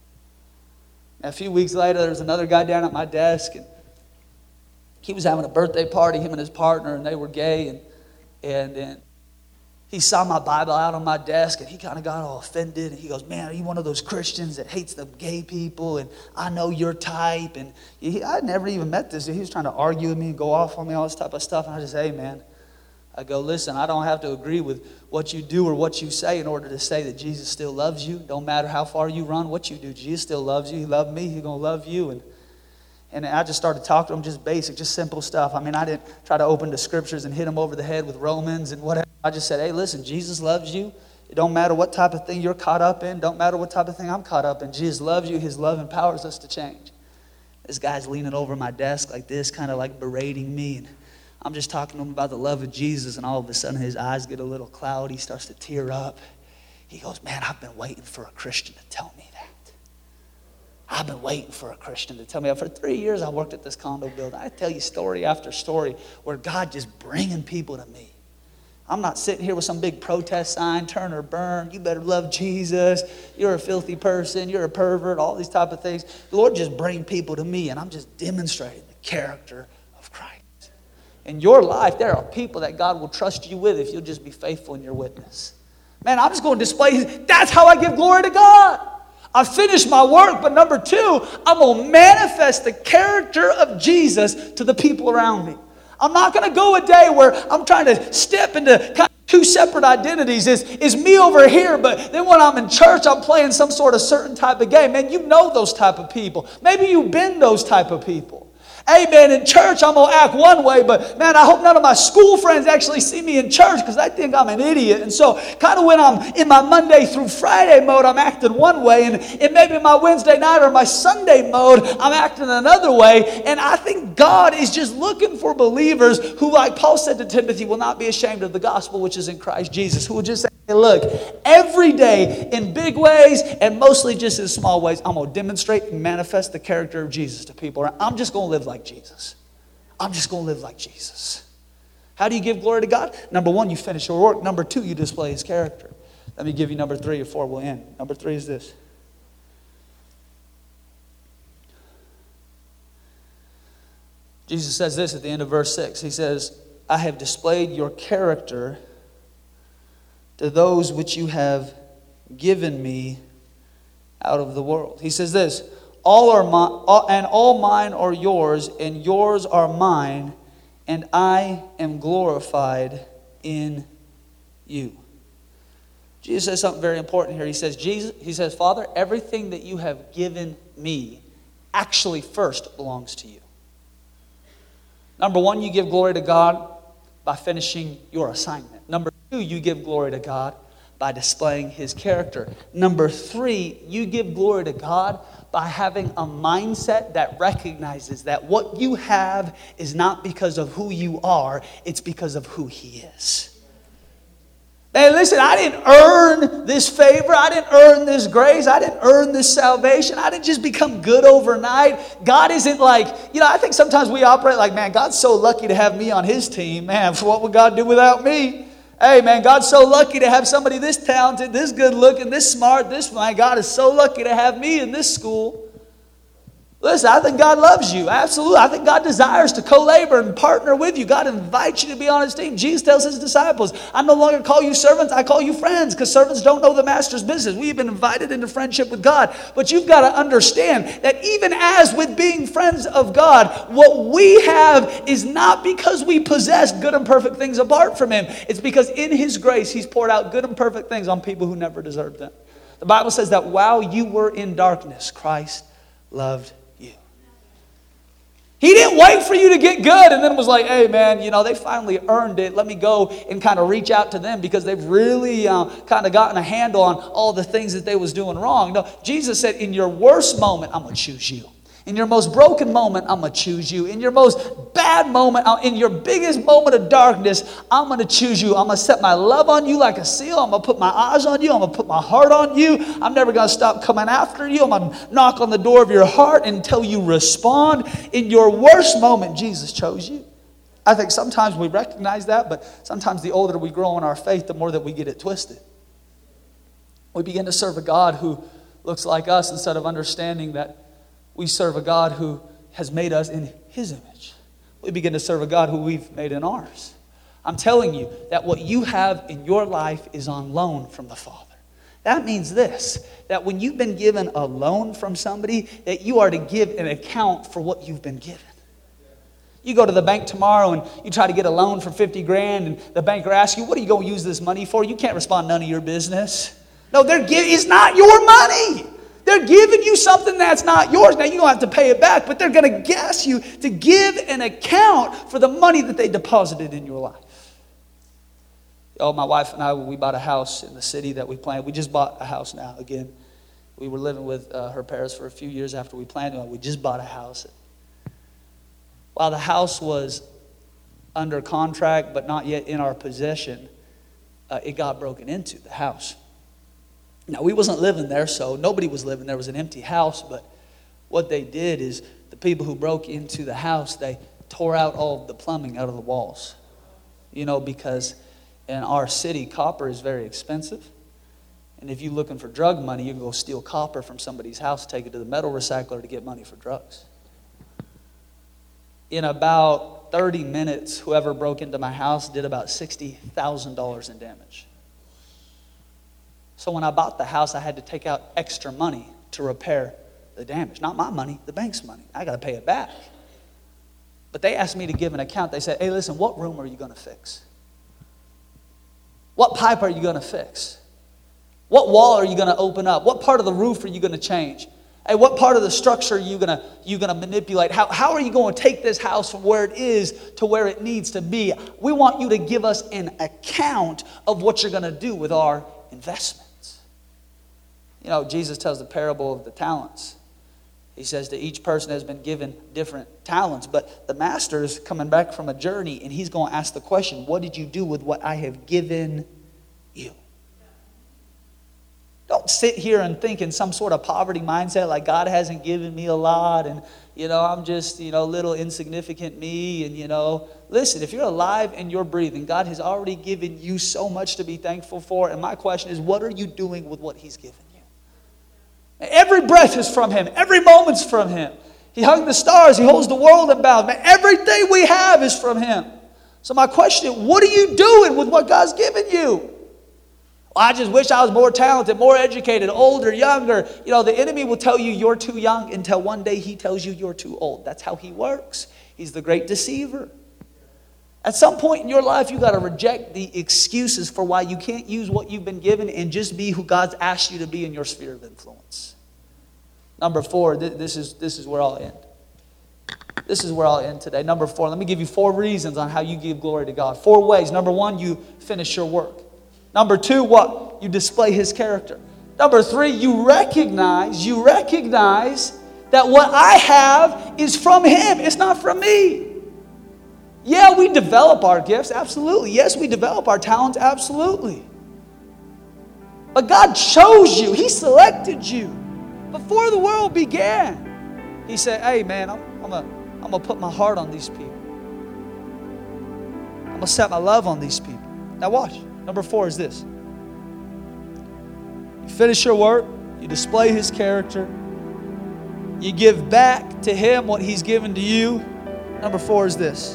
And a few weeks later, there was another guy down at my desk, and he was having a birthday party, him and his partner, and they were gay. And, and, and he saw my Bible out on my desk, and he kind of got all offended. And he goes, man, are you one of those Christians that hates the gay people? And I know your type. And he, I never even met this. He was trying to argue with me and go off on me, all this type of stuff. And I just, hey, man, I go, listen, I don't have to agree with what you do or what you say in order to say that Jesus still loves you. Don't matter how far you run, what you do. Jesus still loves you. He loved me. He's going to love you. And And I just started talking to him, just basic, just simple stuff. I mean, I didn't try to open the scriptures and hit him over the head with Romans and whatever. I just said, hey, listen, Jesus loves you. It don't matter what type of thing you're caught up in. Don't matter what type of thing I'm caught up in. Jesus loves you. His love empowers us to change. This guy's leaning over my desk like this, kind of like berating me. And I'm just talking to him about the love of Jesus, and all of a sudden his eyes get a little cloudy. He starts to tear up. He goes, man, I've been waiting for a Christian to tell me that. I've been waiting for a Christian to tell me. For three years, I worked at this condo building. I tell you story after story where God just bringing people to me. I'm not sitting here with some big protest sign, turn or burn. You better love Jesus. You're a filthy person. You're a pervert. All these type of things. The Lord just bring people to me, and I'm just demonstrating the character of Christ. In your life, there are people that God will trust you with if you'll just be faithful in your witness. Man, I'm just going to display His. That's how I give glory to God. I finished my work, but number two, I'm going to manifest the character of Jesus to the people around me. I'm not going to go a day where I'm trying to step into kind of two separate identities. Is is me over here, but then when I'm in church, I'm playing some sort of certain type of game. Man, you know those type of people. Maybe you've been those type of people. Hey, man, in church, I'm going to act one way, but, man, I hope none of my school friends actually see me in church because they think I'm an idiot. And so kind of when I'm in my Monday through Friday mode, I'm acting one way. And, and maybe my Wednesday night or my Sunday mode, I'm acting another way. And I think God is just looking for believers who, like Paul said to Timothy, will not be ashamed of the gospel which is in Christ Jesus. Who will just say, hey, look, every day in big ways and mostly just in small ways, I'm going to demonstrate and manifest the character of Jesus to people. I'm just going to live like Jesus. I'm just going to live like Jesus. How do you give glory to God? Number one, you finish your work. Number two, you display His character. Let me give you number three before we'll end. Number three is this. Jesus says this at the end of verse six. He says, I have displayed your character to those which you have given me out of the world. He says this, all are mine, and all mine are yours, and yours are mine, and I am glorified in you. Jesus says something very important here. He says, Jesus, he says, Father, everything that you have given me actually first belongs to you. Number one, you give glory to God by finishing your assignment. Number two, you give glory to God by displaying His character. Number three, you give glory to God by having a mindset that recognizes that what you have is not because of who you are, it's because of who He is. Man, listen, I didn't earn this favor. I didn't earn this grace. I didn't earn this salvation. I didn't just become good overnight. God isn't like, you know, I think sometimes we operate like, man, God's so lucky to have me on His team. Man, what would God do without me? Hey, man, God's so lucky to have somebody this talented, this good looking, this smart, this, my God is so lucky to have me in this school. Listen, I think God loves you. Absolutely. I think God desires to co-labor and partner with you. God invites you to be on His team. Jesus tells His disciples, I no longer call you servants, I call you friends, because servants don't know the master's business. We've been invited into friendship with God. But you've got to understand that even as with being friends of God, what we have is not because we possess good and perfect things apart from Him. It's because in His grace, He's poured out good and perfect things on people who never deserved them. The Bible says that while you were in darkness, Christ loved you. He didn't wait for you to get good and then was like, hey, man, you know, they finally earned it. Let me go and kind of reach out to them because they've really uh, kind of gotten a handle on all the things that they was doing wrong. No, Jesus said, in your worst moment, I'm going to choose you. In your most broken moment, I'm going to choose you. In your most bad moment, in your biggest moment of darkness, I'm going to choose you. I'm going to set my love on you like a seal. I'm going to put my eyes on you. I'm going to put my heart on you. I'm never going to stop coming after you. I'm going to knock on the door of your heart until you respond. In your worst moment, Jesus chose you. I think sometimes we recognize that, but sometimes the older we grow in our faith, the more that we get it twisted. We begin to serve a God who looks like us instead of understanding that we serve a God who has made us in His image. We begin to serve a God who we've made in ours. I'm telling you that what you have in your life is on loan from the Father. That means this, that when you've been given a loan from somebody, that you are to give an account for what you've been given. You go to the bank tomorrow and you try to get a loan for fifty grand and the banker asks you, what are you going to use this money for? You can't respond, none of your business. No, they're giving, it's not your money. They're giving you something that's not yours. Now, you don't have to pay it back, but they're going to guess you to give an account for the money that they deposited in your life. Oh, my wife and I, we bought a house in the city that we planned. We just bought a house now, again. We were living with uh, her parents for a few years after we planned it. We just bought a house. While the house was under contract but not yet in our possession, uh, it got broken into, the house. Now, we wasn't living there, so nobody was living there. It was an empty house, but what they did is the people who broke into the house, they tore out all of the plumbing out of the walls. You know, because in our city, copper is very expensive. And if you're looking for drug money, you can go steal copper from somebody's house, take it to the metal recycler to get money for drugs. In about thirty minutes, whoever broke into my house did about sixty thousand dollars in damage. So when I bought the house, I had to take out extra money to repair the damage. Not my money, the bank's money. I got to pay it back. But they asked me to give an account. They said, hey, listen, what room are you going to fix? What pipe are you going to fix? What wall are you going to open up? What part of the roof are you going to change? Hey, what part of the structure are you going to you going to manipulate? How, how are you going to take this house from where it is to where it needs to be? We want you to give us an account of what you're going to do with our investment. You know, Jesus tells the parable of the talents. He says that each person has been given different talents. But the master is coming back from a journey and he's going to ask the question, what did you do with what I have given you? Don't sit here and think in some sort of poverty mindset like God hasn't given me a lot and, you know, I'm just, you know, little insignificant me and, you know. Listen, if you're alive and you're breathing, God has already given you so much to be thankful for. And my question is, what are you doing with what He's given you? Every breath is from Him. Every moment's from Him. He hung the stars. He holds the world in bounds. Man, everything we have is from Him. So my question is, what are you doing with what God's given you? Well, I just wish I was more talented, more educated, older, younger. You know, the enemy will tell you you're too young until one day he tells you you're too old. That's how he works. He's the great deceiver. At some point in your life, you got to reject the excuses for why you can't use what you've been given and just be who God's asked you to be in your sphere of influence. Number four, th- this is, this is where I'll end. This is where I'll end today. Number four, let me give you four reasons on how you give glory to God. Four ways. Number one, you finish your work. Number two, what? You display His character. Number three, you recognize, you recognize that what I have is from Him. It's not from me. Yeah, we develop our gifts, absolutely. Yes, we develop our talents, absolutely. But God chose you. He selected you. Before the world began, He said, hey man, I'm, I'm going I'm to put my heart on these people. I'm going to set my love on these people. Now watch. Number four is this. You finish your work. You display His character. You give back to Him what He's given to you. Number four is this.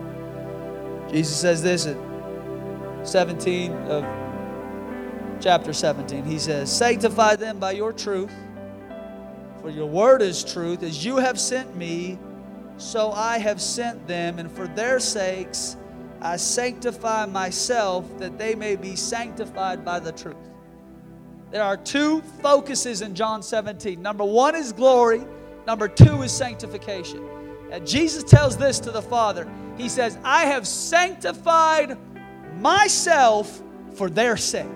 Jesus says this in seventeen of chapter seventeen. He says, sanctify them by your truth, for your word is truth. As you have sent me, so I have sent them, and for their sakes I sanctify myself, that they may be sanctified by the truth. There are two focuses in John seventeen. Number one is glory. Number two is sanctification. And Jesus tells this to the Father. He says, I have sanctified myself for their sake.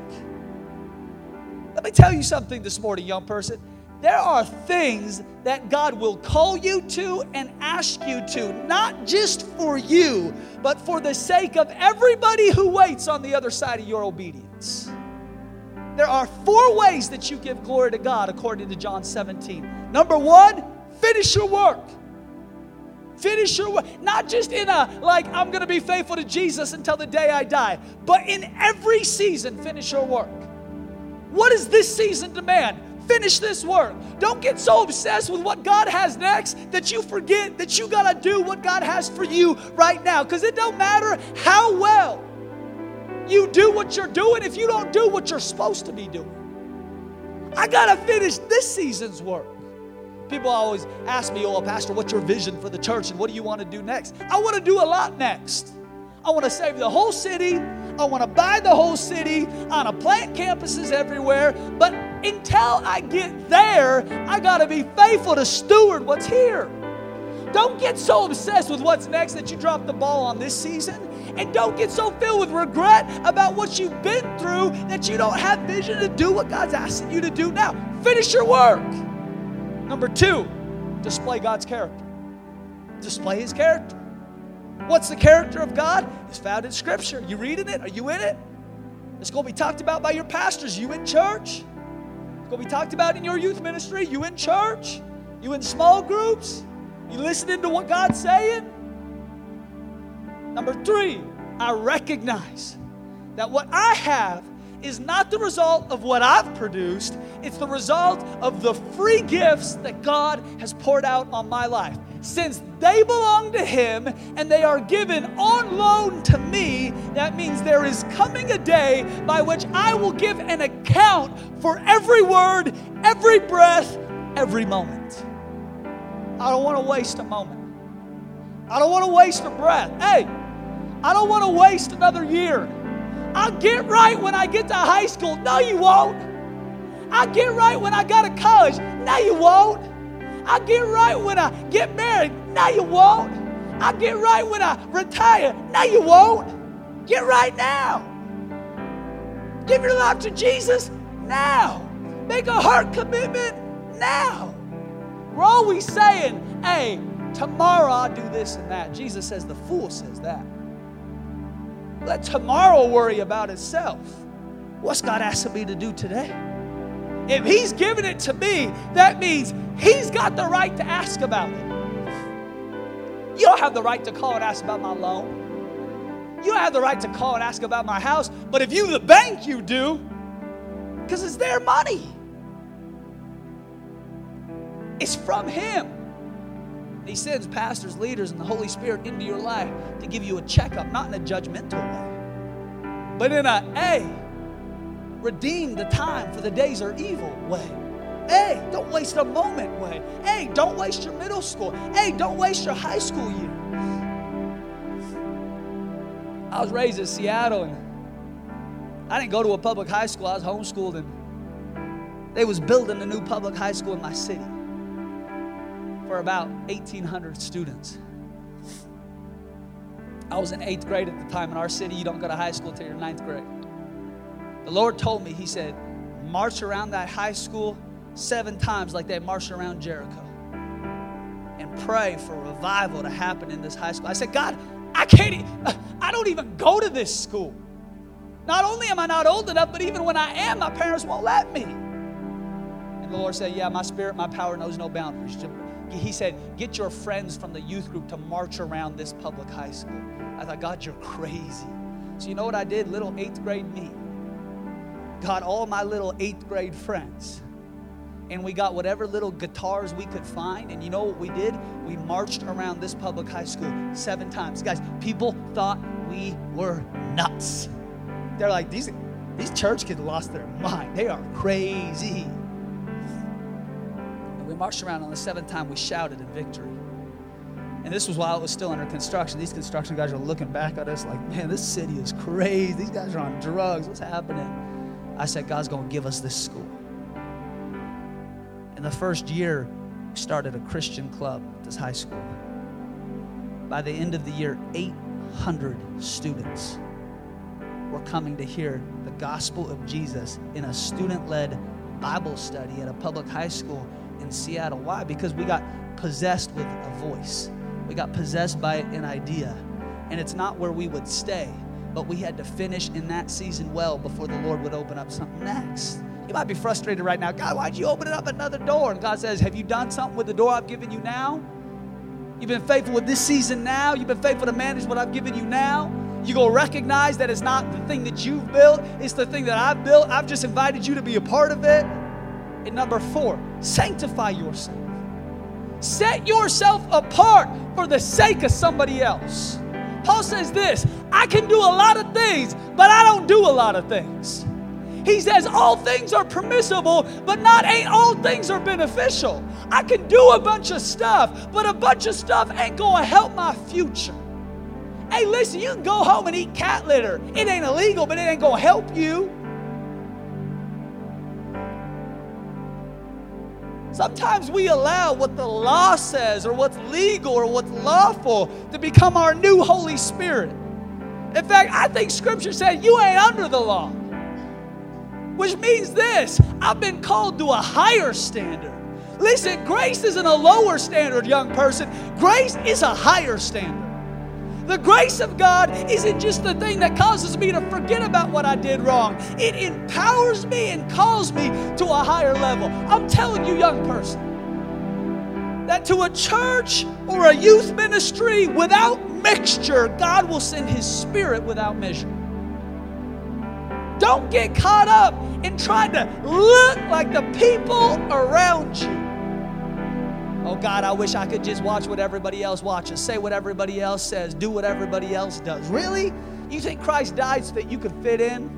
Let me tell you something this morning, young person. There are things that God will call you to and ask you to, not just for you, but for the sake of everybody who waits on the other side of your obedience. There are four ways that you give glory to God according to John seventeen. Number one, finish your work. Finish your work. Not just in a, like, I'm going to be faithful to Jesus until the day I die. But in every season, finish your work. What does this season demand? Finish this work. Don't get so obsessed with what God has next that you forget that you got to do what God has for you right now. Because it don't matter how well you do what you're doing if you don't do what you're supposed to be doing. I got to finish this season's work. People always ask me, oh, Pastor, what's your vision for the church and what do you want to do next? I want to do a lot next. I want to save the whole city. I want to buy the whole city. I want to plant campuses everywhere. But until I get there, I got to be faithful to steward what's here. Don't get so obsessed with what's next that you drop the ball on this season. And don't get so filled with regret about what you've been through that you don't have vision to do what God's asking you to do now. Finish your work. Number two, display God's character. Display His character. What's the character of God? It's found in Scripture. You reading it? Are you in it? It's going to be talked about by your pastors. You in church? It's going to be talked about in your youth ministry. You in church? You in small groups? You listening to what God's saying? Number three, I recognize that what I have is not the result of what I've produced. It's the result of the free gifts that God has poured out on my life. Since they belong to Him and they are given on loan to me, that means there is coming a day by which I will give an account for every word, every breath, every moment. I don't want to waste a moment. I don't want to waste a breath. Hey, I don't want to waste another year. I'll get right when I get to high school. No, you won't. I'll get right when I go to college. No, you won't. I'll get right when I get married. No, you won't. I'll get right when I retire. No, you won't. Get right now. Give your life to Jesus now. Make a heart commitment now. We're always saying, hey, tomorrow I'll do this and that. Jesus says the fool says that. Let tomorrow worry about itself. What's God asking me to do today? If He's given it to me, that means He's got the right to ask about it. You don't have the right to call and ask about my loan. You don't have the right to call and ask about my house. But if you, the bank, you do, because it's their money. It's from Him. He sends pastors, leaders, and the Holy Spirit into your life to give you a checkup, not in a judgmental way, but in a, hey, redeem the time for the days are evil way. Hey, don't waste a moment way. Hey, don't waste your middle school. Hey, don't waste your high school year. I was raised in Seattle, and I didn't go to a public high school. I was homeschooled, and they was building a new public high school in my city for about eighteen hundred students. I was in eighth grade at the time. In our city, you don't go to high school till you're ninth grade. The Lord told me, he said, march around that high school seven times like they marched around Jericho, and pray for revival to happen in this high school. I said, God, I can't, e- I don't even go to this school. Not only am I not old enough, but even when I am, my parents won't let me. And the Lord said, yeah, my spirit, my power knows no boundaries. He said, get your friends from the youth group to march around this public high school. I thought, God, you're crazy. So you know what I did? Little eighth grade me got all my little eighth grade friends, and we got whatever little guitars we could find, and you know what we did? We marched around this public high school seven times. Guys, people thought we were nuts. They're like, these, these church kids lost their mind. They are crazy. And we marched around. On the seventh time, we shouted in victory. And this was while it was still under construction. These construction guys are looking back at us like, man, this city is crazy. These guys are on drugs. What's happening? I said, God's going to give us this school. In the first year, we started a Christian club at this high school. By the end of the year, eight hundred students were coming to hear the gospel of Jesus in a student-led Bible study at a public high school in Seattle. Why? Because we got possessed with a voice. We got possessed by an idea. And it's not where we would stay, but we had to finish in that season well before the Lord would open up something next. You might be frustrated right now. God, why'd you open up another door? And God says, have you done something with the door I've given you now? You've been faithful with this season now? You've been faithful to manage what I've given you now? You go recognize that it's not the thing that you've built, it's the thing that I've built. I've just invited you to be a part of it. And number four, sanctify yourself. Set yourself apart for the sake of somebody else. Paul says this, I can do a lot of things, but I don't do a lot of things. He says all things are permissible, but not ain't all things are beneficial. I can do a bunch of stuff, but a bunch of stuff ain't going to help my future. Hey, listen, you can go home and eat cat litter. It ain't illegal, but it ain't going to help you. Sometimes we allow what the law says or what's legal or what's lawful to become our new Holy Spirit. In fact, I think Scripture said you ain't under the law. Which means this, I've been called to a higher standard. Listen, grace isn't a lower standard, young person. Grace is a higher standard. The grace of God isn't just the thing that causes me to forget about what I did wrong. It empowers me and calls me to a higher level. I'm telling you, young person, that to a church or a youth ministry without mixture, God will send His Spirit without measure. Don't get caught up in trying to look like the people around you. Oh God, I wish I could just watch what everybody else watches, say what everybody else says, do what everybody else does. Really? You think Christ died so that you could fit in?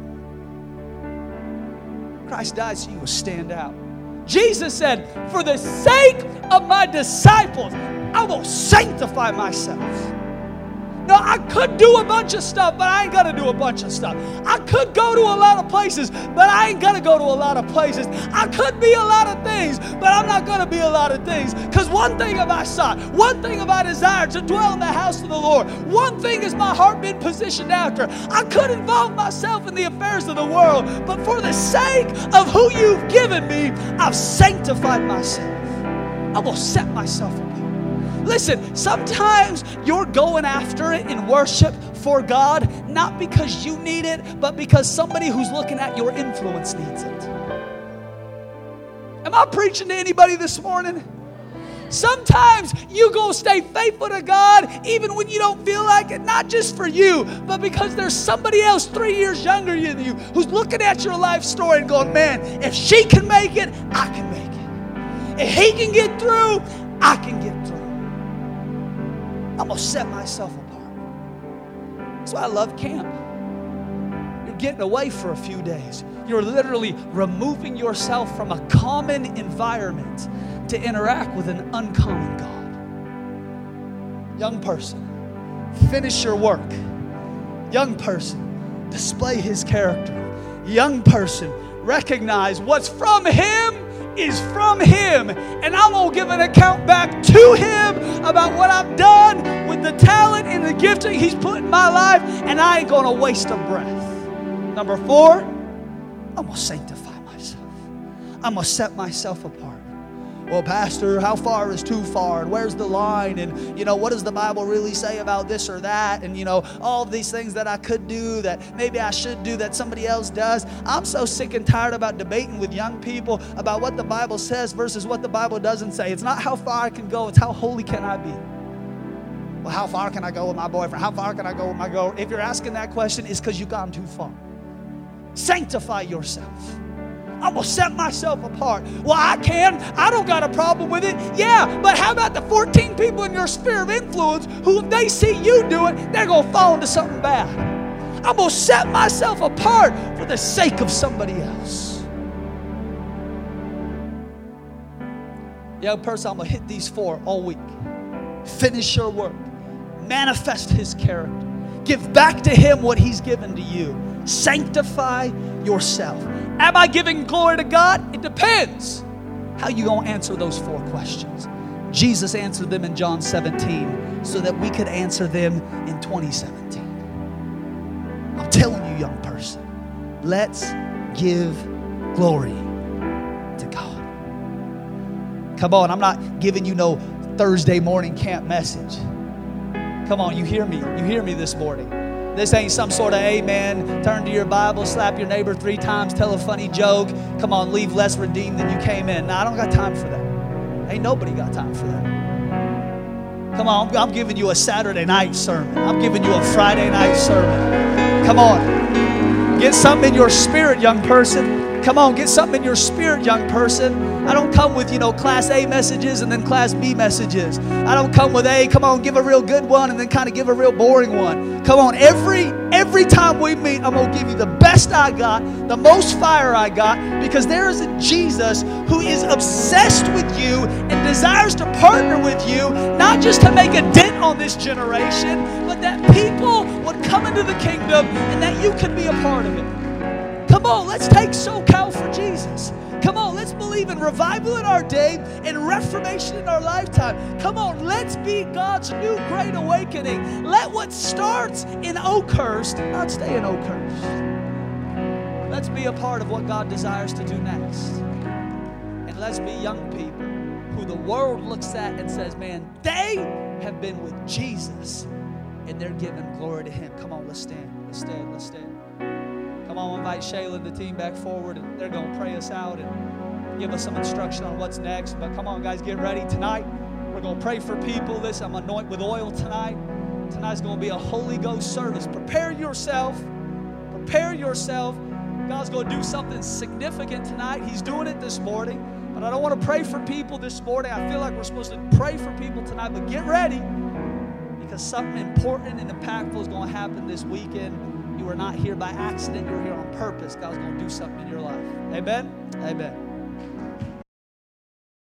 Christ died so you would stand out. Jesus said, for the sake of my disciples, I will sanctify myself. No, I could do a bunch of stuff, but I ain't gonna do a bunch of stuff. I could go to a lot of places, but I ain't gonna go to a lot of places. I could be a lot of things, but I'm not gonna be a lot of things. Because one thing have I sought, one thing have I desired, to dwell in the house of the Lord. One thing is my heart been positioned after. I could involve myself in the affairs of the world, but for the sake of who you've given me, I've sanctified myself. I will set myself apart. Listen, sometimes you're going after it in worship for God, not because you need it, but because somebody who's looking at your influence needs it. Am I preaching to anybody this morning? Sometimes you go stay faithful to God even when you don't feel like it, not just for you, but because there's somebody else three years younger than you who's looking at your life story and going, man, if she can make it, I can make it. If he can get through, I can get through. I'm going to set myself apart. That's why I love camp. You're getting away for a few days. You're literally removing yourself from a common environment to interact with an uncommon God. Young person, finish your work. Young person, display His character. Young person, recognize what's from Him is from Him. And I'm going to give an account back to Him about what I've done with the talent and the gifting He's put in my life. And I ain't going to waste a breath. Number four, I'm going to sanctify myself. I'm going to set myself apart. Well, Pastor, how far is too far? And where's the line? And, you know, what does the Bible really say about this or that? And, you know, all of these things that I could do, that maybe I should do, that somebody else does. I'm so sick and tired about debating with young people about what the Bible says versus what the Bible doesn't say. It's not how far I can go. It's how holy can I be? Well, how far can I go with my boyfriend? How far can I go with my girl? If you're asking that question, it's because you've gone too far. Sanctify yourself. I'm going to set myself apart. Well, I can. I don't got a problem with it. Yeah, but how about the fourteen people in your sphere of influence who, if they see you do it, they're going to fall into something bad. I'm going to set myself apart for the sake of somebody else. Young person, I'm going to hit these four all week. Finish your work. Manifest His character. Give back to Him what He's given to you. Sanctify yourself. Am I giving glory to God? It depends. How you going to answer those four questions? Jesus answered them in John seventeen so that we could answer them in twenty seventeen. I'm telling you, young person, let's give glory to God. Come on, I'm not giving you no Thursday morning camp message. Come on, you hear me. You hear me this morning. This ain't some sort of amen, turn to your Bible, slap your neighbor three times, tell a funny joke. Come on, leave less redeemed than you came in. No, I don't got time for that. Ain't nobody got time for that. Come on, I'm, I'm giving you a Saturday night sermon. I'm giving you a Friday night sermon. Come on. Get something in your spirit, young person. Come on, get something in your spirit, young person. I don't come with, you know, class A messages and then class B messages. I don't come with A, come on, give a real good one and then kind of give a real boring one. Come on, every every time we meet, I'm going to give you the best I got, the most fire I got, because there is a Jesus who is obsessed with you and desires to partner with you, not just to make a dent on this generation, but that people would come into the kingdom and that you could be a part of it. Come on, let's take SoCal for Jesus. Come on, let's believe in revival in our day and reformation in our lifetime. Come on, let's be God's new great awakening. Let what starts in Oakhurst not stay in Oakhurst. Let's be a part of what God desires to do next. And let's be young people who the world looks at and says, man, they have been with Jesus and they're giving glory to Him. Come on, let's stand. Let's stand. Let's stand. Come on, invite Shayla and the team back forward, and they're going to pray us out and give us some instruction on what's next. But come on, guys, get ready. Tonight, we're going to pray for people. Listen, I'm anointed with oil tonight. Tonight's going to be a Holy Ghost service. Prepare yourself. Prepare yourself. God's going to do something significant tonight. He's doing it this morning. But I don't want to pray for people this morning. I feel like we're supposed to pray for people tonight. But get ready, because something important and impactful is going to happen this weekend. You are not here by accident. You're here on purpose. God's going to do something in your life. Amen? Amen.